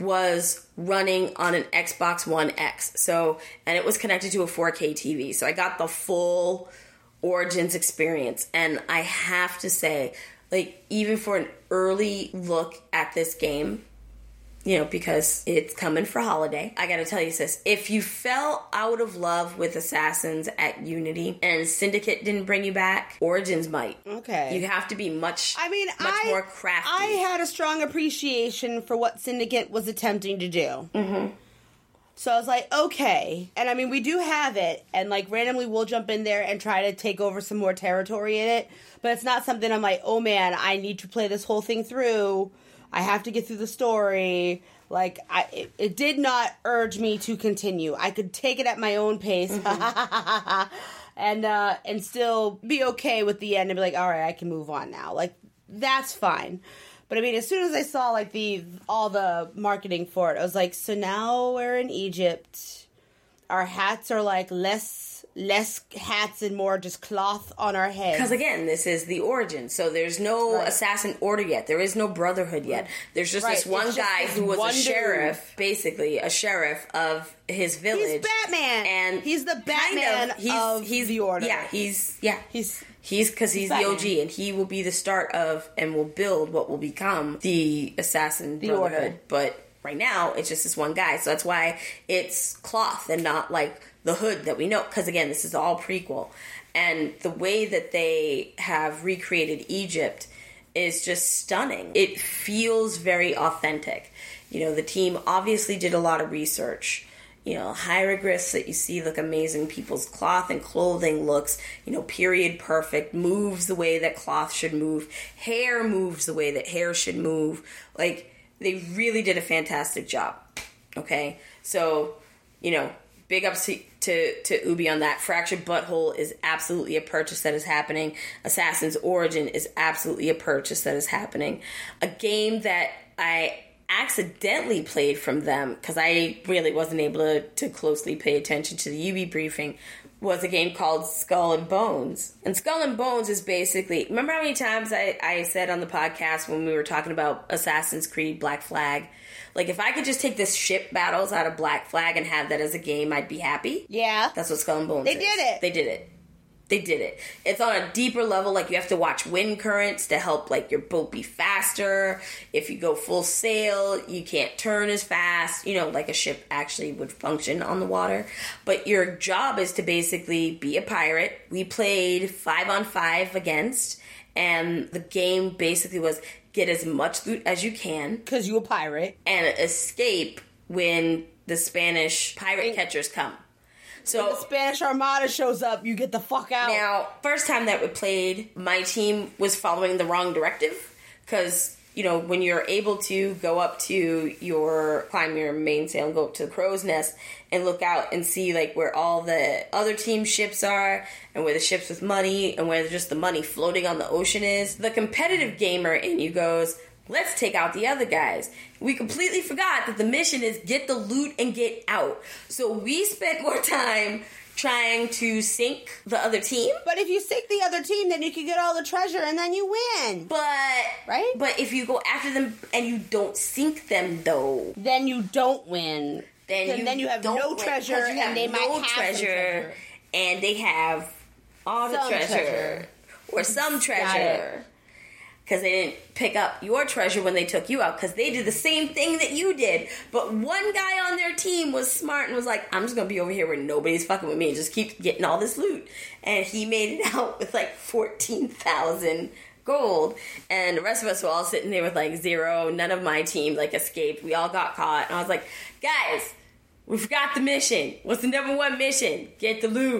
was running on an Xbox One X. So, and it was connected to a four K T V. So I got the full Origins experience. And I have to say, like, even for an early look at this game, you know, because it's coming for holiday, I gotta tell you, sis, if you fell out of love with Assassins at Unity and Syndicate didn't bring you back, Origins might. Okay. You have to be much, I mean, much I, more crafty. I had a strong appreciation for what Syndicate was attempting to do. Mm-hmm. So I was like, okay. And I mean, we do have it, and like randomly we'll jump in there and try to take over some more territory in it, but it's not something I'm like, oh man, I need to play this whole thing through. I have to get through the story. Like, I, it, it did not urge me to continue. I could take it at my own pace, mm-hmm. and uh, and still be okay with the end and be like, all right, I can move on now. Like, that's fine. But I mean, as soon as I saw like the all the marketing for it, I was like, so now we're in Egypt. Our hats are like less. Less hats and more just cloth on our heads. Because again, this is the origin. So there's no right. assassin order yet. There is no brotherhood yet. There's just right. this one it's guy this who was a dude. sheriff, basically a sheriff of his village. He's Batman, and he's the Batman kind of, he's, of he's, the order. Yeah, he's yeah he's he's because he's, he's the O G, and he will be the start of and will build what will become the assassin the brotherhood. order. But right now, it's just this one guy. So that's why it's cloth and not like the hood that we know, because again, this is all prequel, and the way that they have recreated Egypt is just stunning. It feels very authentic. You know, the team obviously did a lot of research. You know, hieroglyphs that you see look amazing. People's cloth and clothing looks, you know, period perfect. Moves the way that cloth should move. Hair moves the way that hair should move. Like, they really did a fantastic job. Okay? So, you know, big ups to, to, to Ubi on that. Fractured Butthole is absolutely a purchase that is happening. Assassin's Origin is absolutely a purchase that is happening. A game that I accidentally played from them, because I really wasn't able to, to closely pay attention to the Ubi briefing, was a game called Skull and Bones. And Skull and Bones is basically... Remember how many times I, I said on the podcast when we were talking about Assassin's Creed Black Flag... Like, if I could just take the ship battles out of Black Flag and have that as a game, I'd be happy. Yeah. That's what Skull and Bones They is. did it. They did it. They did it. It's on a deeper level. Like, you have to watch wind currents to help, like, your boat be faster. If you go full sail, you can't turn as fast. You know, like a ship actually would function on the water. But your job is to basically be a pirate. We played five on five against, and the game basically was... get as much loot as you can. Because you're a pirate. And escape when the Spanish pirate catchers come. So when the Spanish Armada shows up, you get the fuck out. Now, first time that we played, my team was following the wrong directive. Because, you know, when you're able to go up to your, climb your mainsail and go up to the crow's nest and look out and see, like, where all the other team ships are and where the ships with money and where just the money floating on the ocean is, the competitive gamer in you goes, let's take out the other guys. We completely forgot that the mission is get the loot and get out. So we spent more time trying to sink the other team. But if you sink the other team, then you can get all the treasure and then you win. But right? But if you go after them and you don't sink them, though, then you don't win. Then, then, you, then you have no win, treasure, you and they no might have treasure, some treasure, and they have all the some treasure, treasure. or some treasure. Because they didn't pick up your treasure when they took you out, because they did the same thing that you did. But one guy on their team was smart and was like, I'm just going to be over here where nobody's fucking with me and just keep getting all this loot. And he made it out with like fourteen thousand gold. And the rest of us were all sitting there with like zero. None of my team like escaped. We all got caught. And I was like, guys, we forgot the mission. What's the number one mission? Get the loot.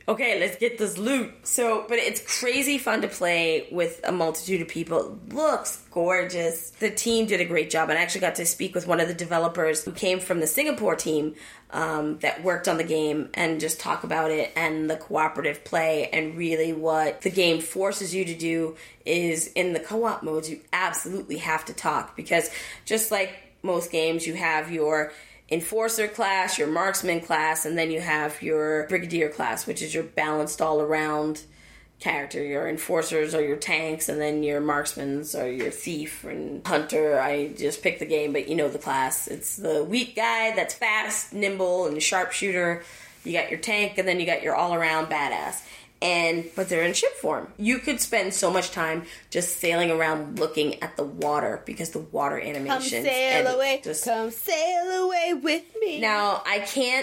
okay, let's get this loot. So, but it's crazy fun to play with a multitude of people. It looks gorgeous. The team did a great job, and I actually got to speak with one of the developers who came from the Singapore team um, that worked on the game and just talk about it and the cooperative play, and really what the game forces you to do is in the co-op modes, you absolutely have to talk, because just like most games, you have your Enforcer class, your Marksman class, and then you have your Brigadier class, which is your balanced all-around character. Your Enforcers are your tanks, and then your Marksmans are your Thief and Hunter. I just picked the game, but you know the class. It's the weak guy that's fast, nimble, and sharpshooter. You got your tank, and then you got your all-around badass. And but they're in ship form. You could spend so much time just sailing around looking at the water, because the water animations. Come sail away, just, come sail away with me. Now I can't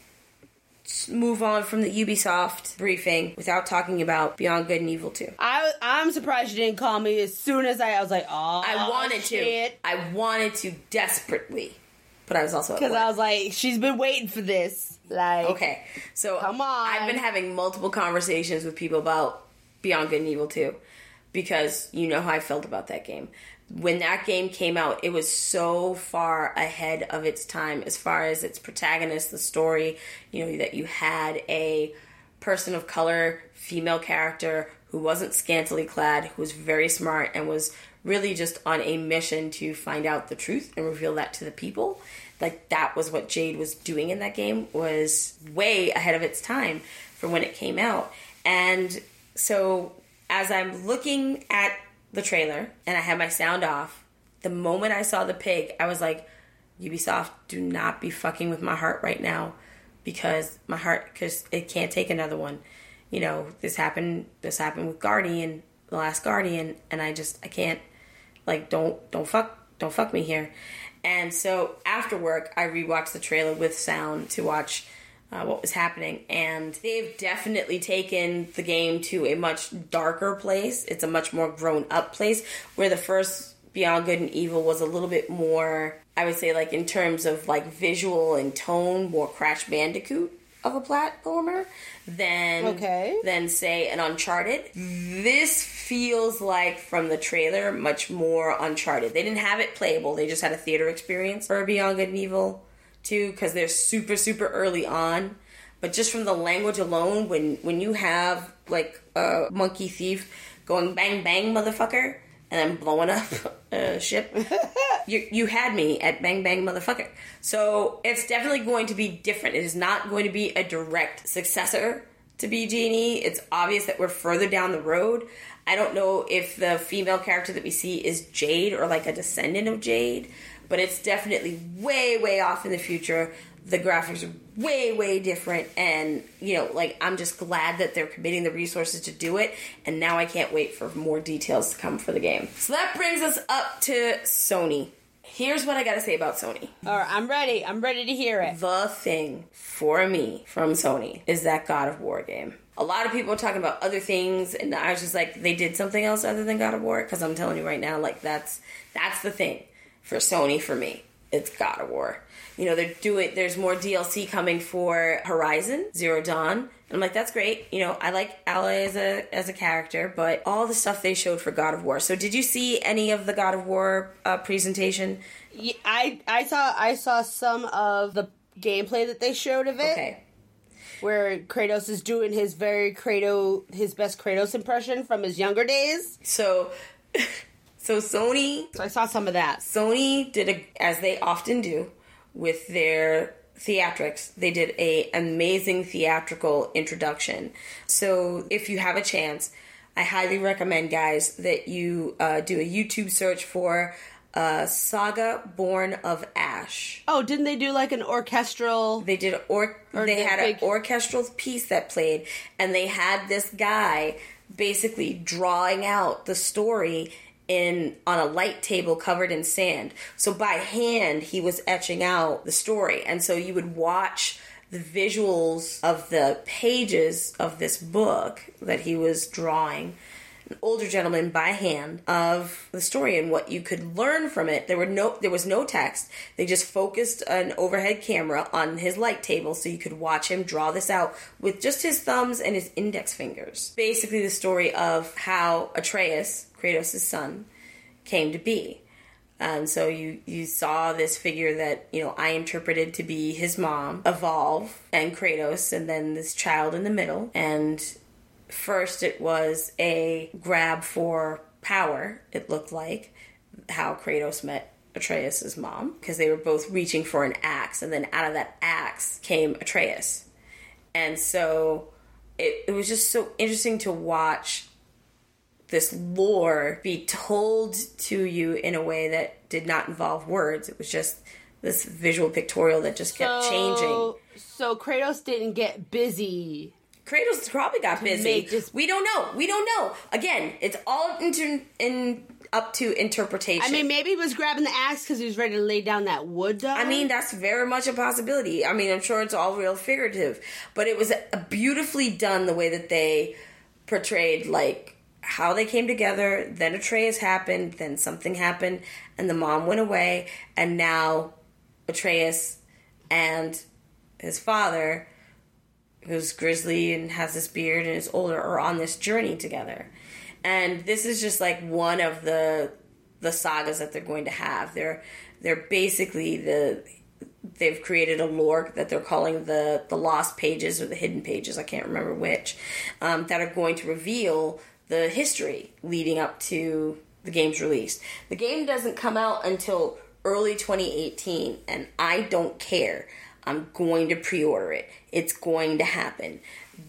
move on from the Ubisoft briefing without talking about Beyond Good and Evil two. I I'm surprised you didn't call me as soon as I, I was like, oh, I wanted shit. to. I wanted to desperately, but I was also because I was like, she's been waiting for this. Like, okay, so come on. I've been having multiple conversations with people about Beyond Good and Evil two, because you know how I felt about that game. When that game came out, it was so far ahead of its time as far as its protagonist, the story, you know, that you had a person of color, female character who wasn't scantily clad, who was very smart, and was really just on a mission to find out the truth and reveal that to the people. Like, that was what Jade was doing in that game, was way ahead of its time for when it came out. And so, as I'm looking at the trailer, and I had my sound off, the moment I saw the pig, I was like, Ubisoft, do not be fucking with my heart right now, because my heart, because it can't take another one. You know, this happened, this happened with Guardian, The Last Guardian, and I just, I can't, like, don't, don't fuck, don't fuck me here. And so after work, I rewatched the trailer with sound to watch uh, what was happening. And they've definitely taken the game to a much darker place. It's a much more grown-up place, where the first Beyond Good and Evil was a little bit more, I would say, like, in terms of, like, visual and tone, more Crash Bandicoot of a platformer than, okay. than say, an Uncharted. This feels like, from the trailer, much more Uncharted. They didn't have it playable. They just had a theater experience for Beyond Good and Evil two, because they're super, super early on. But just from the language alone, when, when you have, like, a monkey thief going bang, bang, motherfucker, and then blowing up a ship, you, you had me at bang, bang, motherfucker. So it's definitely going to be different. It is not going to be a direct successor to B G and E. It's obvious that we're further down the road. I don't know if the female character that we see is Jade or like a descendant of Jade, but it's definitely way, way off in the future. The graphics are way, way different, and, you know, like, I'm just glad that they're committing the resources to do it, and now I can't wait for more details to come for the game. So that brings us up to Sony. Here's what I gotta say about Sony. Alright, I'm ready. I'm ready to hear it. The thing for me from Sony is that God of War game. A lot of people are talking about other things, and I was just like, they did something else other than God of War? Because I'm telling you right now, like, that's that's the thing for Sony for me. It's God of War. You know, they're doing, there's more D L C coming for Horizon Zero Dawn. And I'm like, that's great. You know, I like Aloy as a as a character, but all the stuff they showed for God of War. So did you see any of the God of War uh, presentation? Yeah, I I saw I saw some of the gameplay that they showed of it. Okay. Where Kratos is doing his very Kratos, his best Kratos impression from his younger days. So, so Sony. So I saw some of that. Sony did a, as they often do with their theatrics. They did a amazing theatrical introduction. So if you have a chance, I highly recommend, guys, that you uh, do a YouTube search for uh, Saga Born of Ash. Oh, didn't they do like an orchestral? They did or, or they had big... an orchestral piece that played, and they had this guy basically drawing out the story in on a light table covered in sand. So by hand, he was etching out the story. And so you would watch the visuals of the pages of this book that he was drawing. an older gentleman by hand of the story and what you could learn from it. There were no, there was no text. They just focused an overhead camera on his light table so you could watch him draw this out with just his thumbs and his index fingers. Basically the story of how Atreus, Kratos' son, came to be. And so you, you saw this figure that, you know, I interpreted to be his mom evolve, and Kratos, and then this child in the middle. And first it was a grab for power, it looked like, how Kratos met Atreus' mom, because they were both reaching for an axe, and then out of that axe came Atreus. And so it, it was just so interesting to watch this lore be told to you in a way that did not involve words. It was just this visual pictorial that just kept so, changing. So Kratos didn't get busy. Kratos probably got busy. This... We don't know. We don't know. Again, it's all inter- in up to interpretation. I mean, maybe he was grabbing the axe because he was ready to lay down that wood, though. I mean, that's very much a possibility. I mean, I'm sure it's all real figurative. But it was beautifully done the way that they portrayed, like, how they came together. Then Atreus happened, then something happened, and the mom went away, and now Atreus and his father, who's grizzly and has this beard and is older, are on this journey together. And this is just like one of the the sagas that they're going to have. They're they're basically the they've created a lore that they're calling the the lost pages or the hidden pages, I can't remember which, um, that are going to reveal the history leading up to the game's release. The game doesn't come out until early twenty eighteen, and I don't care. I'm going to pre-order it. It's going to happen.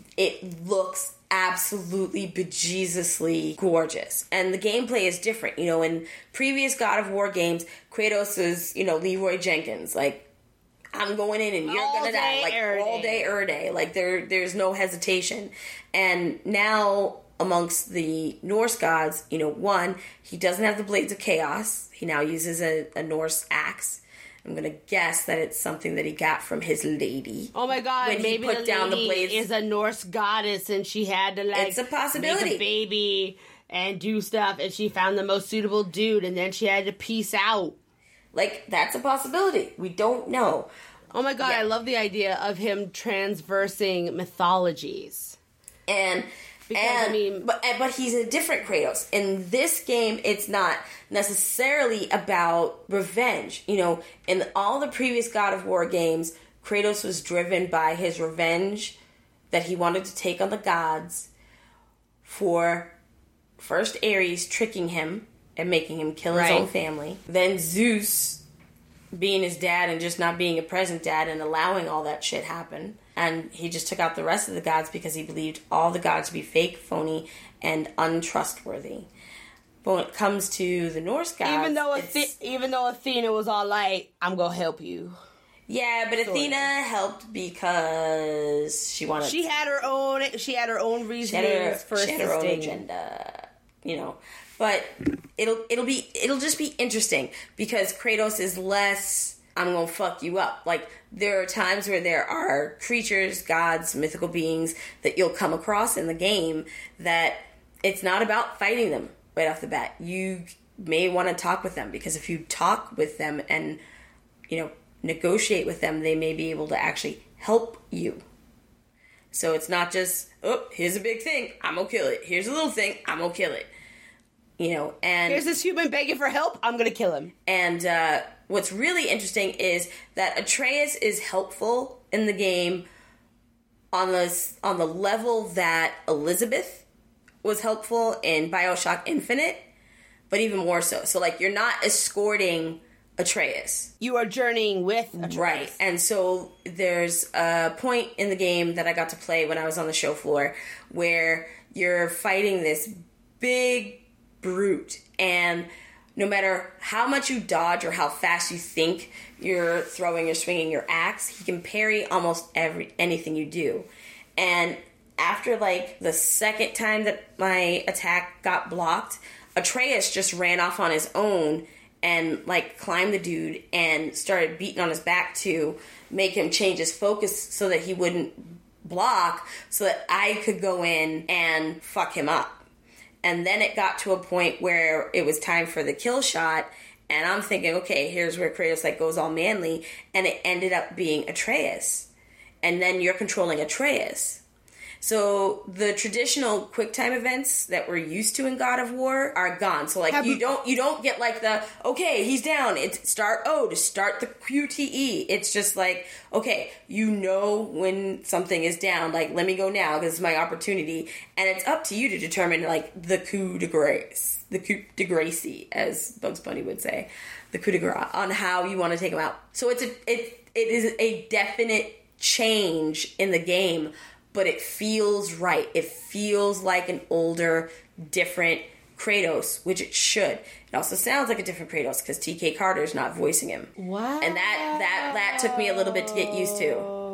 It looks absolutely bejesusly gorgeous. And the gameplay is different. You know, in previous God of War games, Kratos is, you know, Leroy Jenkins. Like, I'm going in and you're all gonna die. Like, er all day, er day. Like, there, there's no hesitation. And now, amongst the Norse gods, you know, one, he doesn't have the Blades of Chaos. He now uses a, a Norse axe. I'm going to guess that it's something that he got from his lady. Oh my god, when maybe he put the down lady the blades. is a Norse goddess and she had to, like, It's a possibility. make a baby and do stuff, and she found the most suitable dude, and then she had to peace out. Like, that's a possibility. We don't know. Oh my god, Yeah. I love the idea of him transversing mythologies. And... Because, and, I mean, but but he's a different Kratos. In this game, it's not necessarily about revenge. You know, in all the previous God of War games, Kratos was driven by his revenge that he wanted to take on the gods for first Ares tricking him and making him kill his Right. own family. Then Zeus being his dad and just not being a present dad and allowing all that shit happen. And he just took out the rest of the gods because he believed all the gods to be fake, phony, and untrustworthy. But when it comes to the Norse gods... Even though it's- Athe- even though Athena was all like, I'm gonna help you. Yeah, but Athena helped because she wanted... She had her own she had her own she reasons had her, for she had her own assisting. agenda, you know. But it'll it'll be it'll just be interesting because Kratos is less... I'm gonna fuck you up. Like, there are times where there are creatures, gods, mythical beings that you'll come across in the game that it's not about fighting them right off the bat. You may want to talk with them because if you talk with them and, you know, negotiate with them, they may be able to actually help you. So it's not just, oh, here's a big thing, I'm gonna kill it. Here's a little thing, I'm gonna kill it. You know, and... Here's this human begging for help, I'm gonna kill him. And uh, what's really interesting is that Atreus is helpful in the game on the, on the level that Elizabeth was helpful in BioShock Infinite, but even more so. So, like, you're not escorting Atreus. You are journeying with Atreus. Right. And so there's a point in the game that I got to play when I was on the show floor where you're fighting this big brute, and no matter how much you dodge or how fast you think you're throwing or swinging your axe, he can parry almost every anything you do. And after, like, the second time that my attack got blocked, Atreus just ran off on his own and, like, climbed the dude and started beating on his back to make him change his focus so that he wouldn't block, so that I could go in and fuck him up. And then it got to a point where it was time for the kill shot. And I'm thinking, okay, here's where Kratos like goes all manly. And it ended up being Atreus. And then you're controlling Atreus. So the traditional QuickTime events that we're used to in God of War are gone. So like Have you don't you don't get like the okay, he's down. It's start O to start the Q T E. It's just like okay, you know when something is down. Like let me go now because it's my opportunity, and it's up to you to determine like the coup de grace, the coup de grace, as Bugs Bunny would say, the coup de grace on how you want to take him out. So it's a it it is a definite change in the game. But it feels right. It feels like an older, different Kratos, which it should. It also sounds like a different Kratos because T K Carter's not voicing him. Wow. And that, that, that took me a little bit to get used to.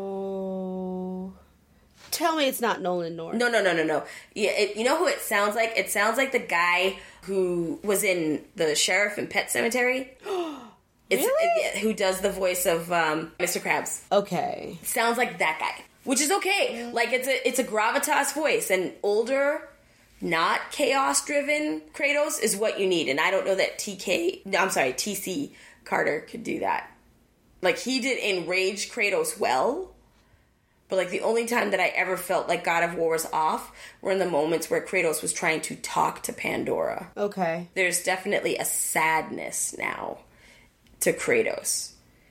Tell me it's not Nolan North. No, no, no, no, no. Yeah, it, you know who it sounds like? It sounds like the guy who was in The Sheriff in Pet Sematary. It's, Really? It, who does the voice of um, Mister Krabs. Okay. It sounds like that guy. Which is okay. Like, it's a it's a gravitas voice. And older, not chaos-driven Kratos is what you need. And I don't know that T K... No, I'm sorry, T C Carter could do that. Like, he did Enraged Kratos well. But, like, the only time that I ever felt like God of War was off were in the moments where Kratos was trying to talk to Pandora. Okay. There's definitely a sadness now to Kratos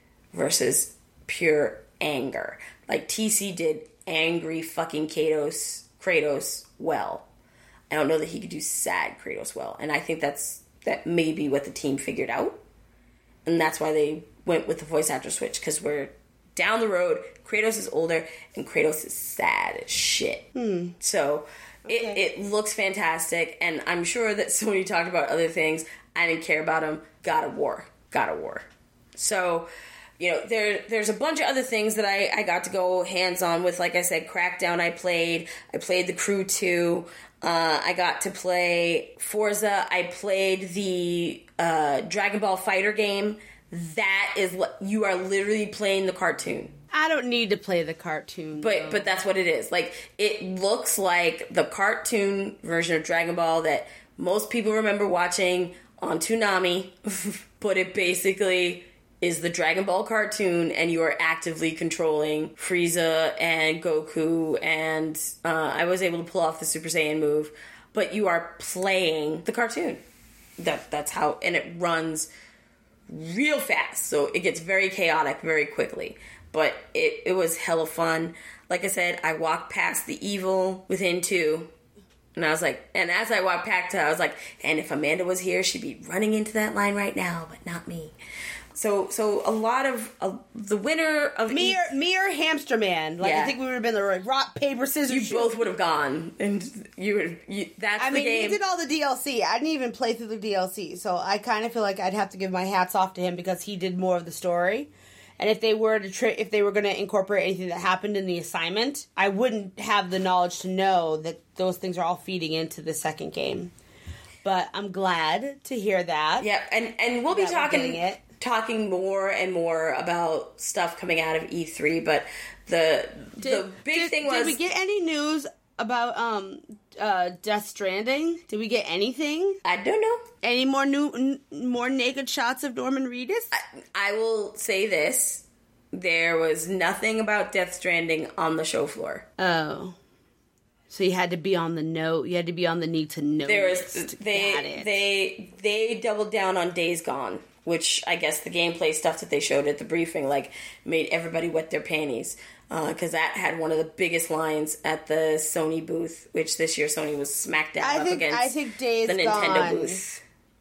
versus pure anger. Like, T C did angry fucking Kratos, Kratos well. I don't know that he could do sad Kratos well. And I think that's that may be what the team figured out. And that's why they went with the voice actor switch. Because we're down the road, Kratos is older, and Kratos is sad as shit. Hmm. So, okay. it, it looks fantastic. And I'm sure that Sony talked about other things. I didn't care about them. God of War. God of War. So... You know, there there's a bunch of other things that I, I got to go hands-on with. Like I said, Crackdown I played. I played The Crew two. Uh, I got to play Forza. I played the uh, Dragon Ball Fighter game. That is... You are literally playing the cartoon. I don't need to play the cartoon. But though. but that's what it is. Like, it looks like the cartoon version of Dragon Ball that most people remember watching on Toonami. But it basically... is the Dragon Ball cartoon, and you are actively controlling Frieza and Goku, and uh, I was able to pull off the Super Saiyan move, but you are playing the cartoon. That That's how, and it runs real fast, so it gets very chaotic very quickly, but it, it was hella fun. Like I said, I walked past the evil within two, and I was like, and as I walked past her, I was like, and if Amanda was here, she'd be running into that line right now, but not me. So, so a lot of uh, the winner of me each, or me or Hamster Man. Like Yeah. I think we would have been the like, rock paper scissors. you shoot. both would have gone, and you would. You, that's I the mean, game. he did all the D L C. I didn't even play through the D L C, so I kind of feel like I'd have to give my hats off to him because he did more of the story. And if they were to tri- if they were going to incorporate anything that happened in the assignment, I wouldn't have the knowledge to know that those things are all feeding into the second game. But I'm glad to hear that. Yeah, and and we'll be that we're talking getting it. talking more and more about stuff coming out of E three. But the the Did- big did- thing was, did we get any news about um uh Death Stranding? Did we get anything? I don't know. Any more new n- more naked shots of Norman Reedus? I will say this: there was nothing about Death Stranding on the show floor. Oh. So you had to be on the note. You had to be on the need to know. There was list. Got they it. they they doubled down on Days Gone, which I guess the gameplay stuff that they showed at the briefing like made everybody wet their panties, because uh, that had one of the biggest lines at the Sony booth, which this year Sony was smacked down I up think against I think Days the Nintendo Gone. booth.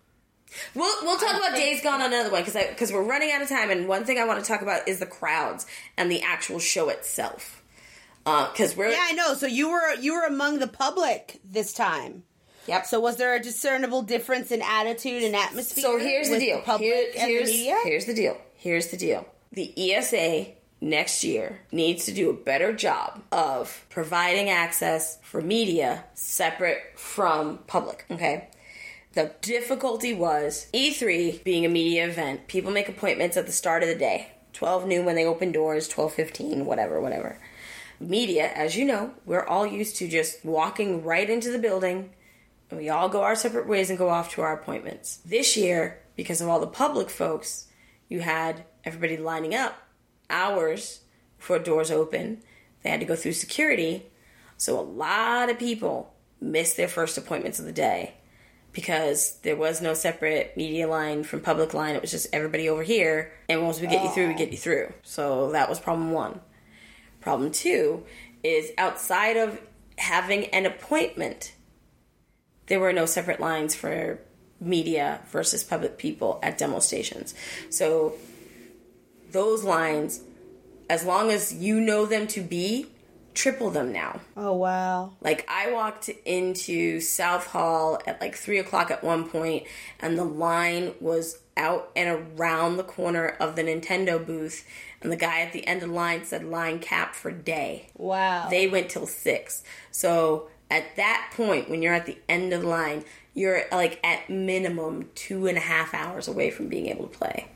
We'll we'll talk I about think- Days Gone on another one because because we're running out of time, and one thing I want to talk about is the crowds and the actual show itself. Because uh, we're Yeah, I know. So you were you were among the public this time. Yep. So was there a discernible difference in attitude and atmosphere? So here's the with deal. The public Here- and here's, the media. here's the deal. Here's the deal. The E S A next year needs to do a better job of providing access for media separate from public. Okay. The difficulty was E three being a media event. People make appointments at the start of the day. twelve noon when they open doors, twelve fifteen, whatever, whatever. Media, as you know, we're all used to just walking right into the building, and we all go our separate ways and go off to our appointments. This year, because of all the public folks, you had everybody lining up hours before doors open. They had to go through security. So a lot of people missed their first appointments of the day because there was no separate media line from public line. It was just everybody over here. And once we get you through, we get you through. So that was problem one. Problem two is outside of having an appointment, there were no separate lines for media versus public people at demo stations. So those lines, as long as you know them to be, triple them now. Oh, wow. Like, I walked into South Hall at like three o'clock at one point, and the line was out and around the corner of the Nintendo booth, and the guy at the end of the line said line cap for day. Wow. They went till six. So at that point, when you're at the end of the line, you're like at minimum two and a half hours away from being able to play.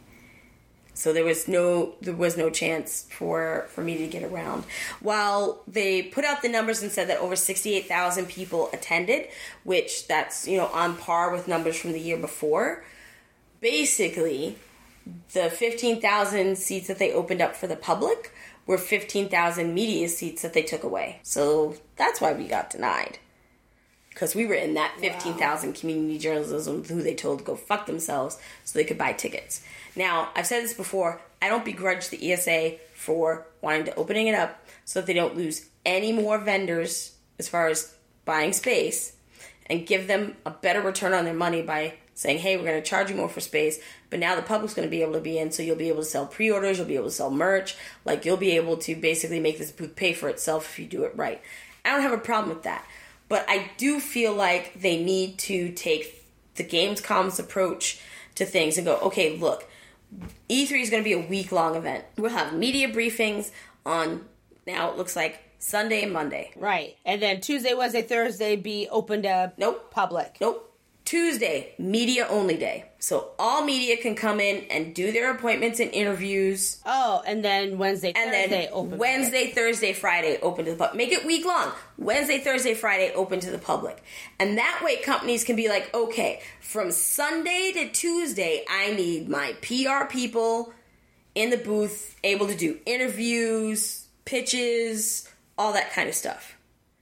So there was no there was no chance for, for me to get around. While they put out the numbers and said that over sixty-eight thousand people attended, which that's, you know, on par with numbers from the year before, basically the fifteen thousand seats that they opened up for the public were fifteen thousand media seats that they took away. So that's why we got denied. Because we were in that fifteen thousand wow. community journalism who they told to go fuck themselves so they could buy tickets. Now, I've said this before, I don't begrudge the E S A for wanting to opening it up so that they don't lose any more vendors as far as buying space and give them a better return on their money by saying, hey, we're going to charge you more for space, but now the public's going to be able to be in, so you'll be able to sell pre-orders, you'll be able to sell merch, like you'll be able to basically make this booth pay for itself if you do it right. I don't have a problem with that. But I do feel like they need to take the Gamescom's approach to things and go, okay, look, E three is going to be a week-long event. We'll have media briefings on, now it looks like, Sunday and Monday. Right. And then Tuesday, Wednesday, Thursday be open to nope. public. Nope. Tuesday, media-only day. So all media can come in and do their appointments and interviews. Oh, and then Wednesday, and Thursday, then open. Wednesday, public. Thursday, Friday, open to the public. Make it week-long. Wednesday, Thursday, Friday, open to the public. And that way companies can be like, okay, from Sunday to Tuesday, I need my P R people in the booth, able to do interviews, pitches, all that kind of stuff.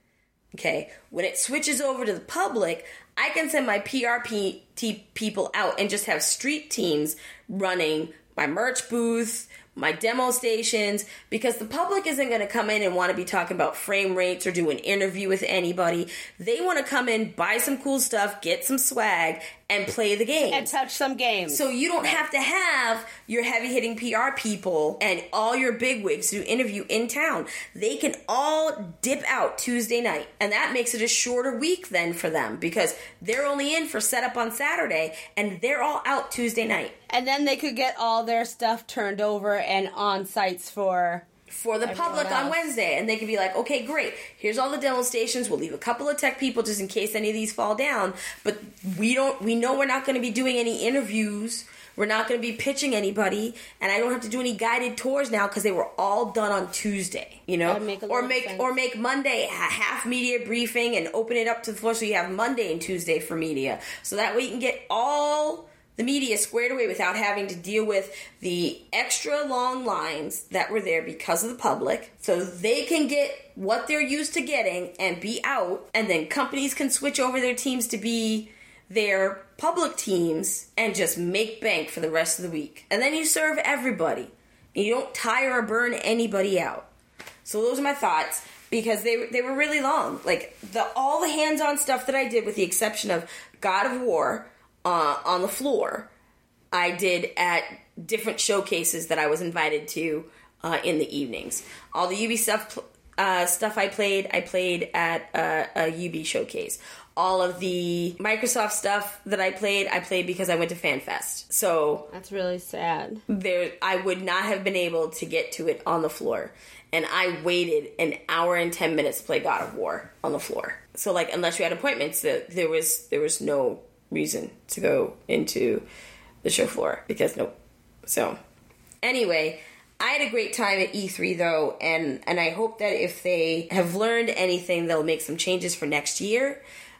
Okay? When it switches over to the public, I can send my P R P T people out and just have street teams running my merch booth, my demo stations, because the public isn't going to come in and want to be talking about frame rates or do an interview with anybody. They want to come in, buy some cool stuff, get some swag, and play the game. And touch some games. So you don't have to have your heavy-hitting P R people and all your bigwigs to interview in town. They can all dip out Tuesday night. And that makes it a shorter week then for them because they're only in for setup on Saturday and they're all out Tuesday night. And then they could get all their stuff turned over and on sites for... for the public else. On Wednesday, and they can be like, okay, great, here's all the demo stations, we'll leave a couple of tech people just in case any of these fall down, but we don't we know we're not going to be doing any interviews, we're not going to be pitching anybody, and I don't have to do any guided tours now because they were all done on Tuesday, you know, make or make sense. or make Monday a half media briefing and open it up to the floor so you have Monday and Tuesday for media, so that way you can get all the media squared away without having to deal with the extra long lines that were there because of the public, so they can get what they're used to getting and be out, and then companies can switch over their teams to be their public teams and just make bank for the rest of the week. And then you serve everybody. And you don't tire or burn anybody out. So those are my thoughts, because they they were really long. Like, the all the hands-on stuff that I did, with the exception of God of War, Uh, on the floor, I did at different showcases that I was invited to uh, in the evenings. All the Ubisoft uh, stuff I played, I played at uh, a U B showcase. All of the Microsoft stuff that I played, I played because I went to FanFest. So that's really sad. There, I would not have been able to get to it on the floor. And I waited an hour and ten minutes to play God of War on the floor. So, like, unless you had appointments, there was there was no reason to go into the show floor, because nope. So anyway, I had a great time at E three though, and and I hope that if they have learned anything, they'll make some changes for next year.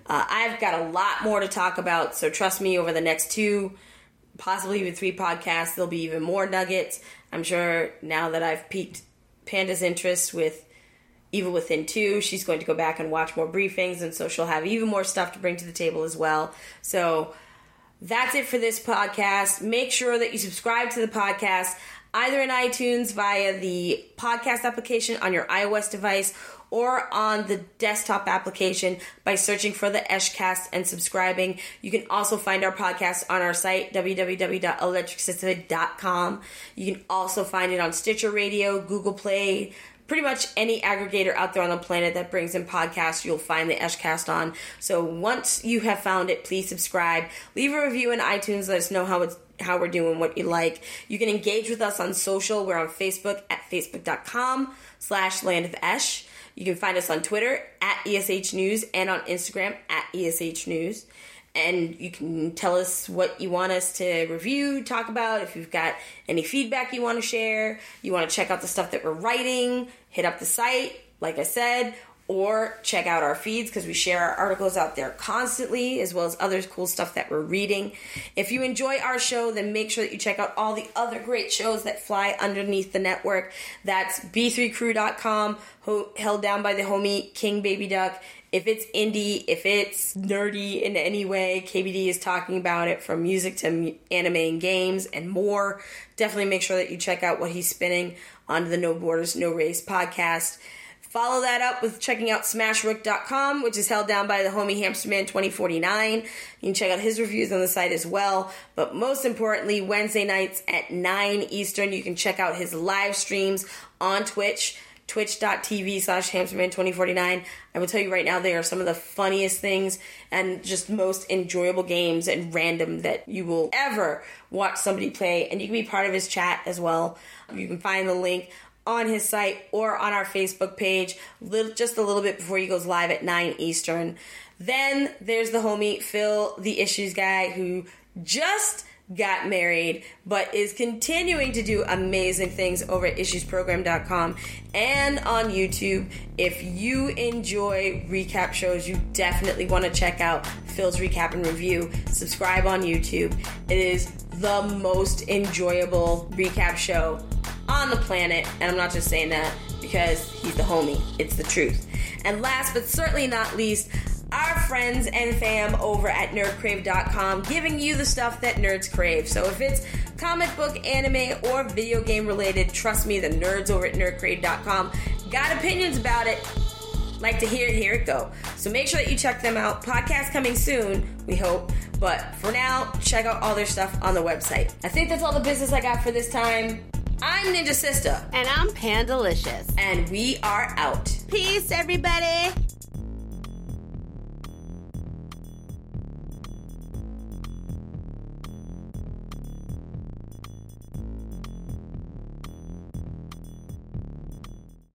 Uh, I've got a lot more to talk about, so trust me, over the next two, possibly even three podcasts, there'll be even more nuggets. I'm sure now that I've piqued Panda's interest with Evil Within two, she's going to go back and watch more briefings, and so she'll have even more stuff to bring to the table as well. So that's it for this podcast. Make sure that you subscribe to the podcast either in iTunes via the podcast application on your iOS device or on the desktop application by searching for the Eshcast and subscribing. You can also find our podcast on our site, w w w dot electric sisterhood dot com. You can also find it on Stitcher Radio, Google Play, pretty much any aggregator out there on the planet that brings in podcasts, you'll find the Eshcast on. So once you have found it, please subscribe. Leave a review in iTunes. Let us know how it's how we're doing, what you like. You can engage with us on social. We're on Facebook at facebook.com slash land of Esh. You can find us on Twitter at E S H News and on Instagram at E S H News. And you can tell us what you want us to review, talk about. If you've got any feedback you want to share, you want to check out the stuff that we're writing, hit up the site, like I said, or check out our feeds because we share our articles out there constantly, as well as other cool stuff that we're reading. If you enjoy our show, then make sure that you check out all the other great shows that fly underneath the network. That's b three crew dot com, ho- held down by the homie King Baby Duck. If it's indie, if it's nerdy in any way, K B D is talking about it, from music to anime and games and more. Definitely make sure that you check out what he's spinning on the No Borders, No Race podcast. Follow that up with checking out smash rook dot com, which is held down by the homie Hamsterman twenty forty-nine. You can check out his reviews on the site as well. But most importantly, Wednesday nights at nine Eastern, you can check out his live streams on Twitch, twitch.tv slash hamsterman2049. I will tell you right now, they are some of the funniest things and just most enjoyable games and random that you will ever watch somebody play. And you can be part of his chat as well. You can find the link on his site or on our Facebook page little, just a little bit before he goes live at nine Eastern. Then there's the homie Phil, the Issues guy, who just got married but is continuing to do amazing things over at issues program dot com and on YouTube. If you enjoy recap shows, you definitely want to check out Phil's Recap and Review. Subscribe on YouTube. It is the most enjoyable recap show on the planet, and I'm not just saying that because he's the homie. It's the truth. And last but certainly not least, our friends and fam over at nerd crave dot com, giving you the stuff that nerds crave. So if it's comic book, anime, or video game related, trust me, the nerds over at nerd crave dot com got opinions about it. Like to hear it, hear it go. So make sure that you check them out. Podcast coming soon, we hope. But for now, check out all their stuff on the website. I think that's all the business I got for this time. I'm Ninja Sister. And I'm Pandalicious. And we are out. Peace, everybody.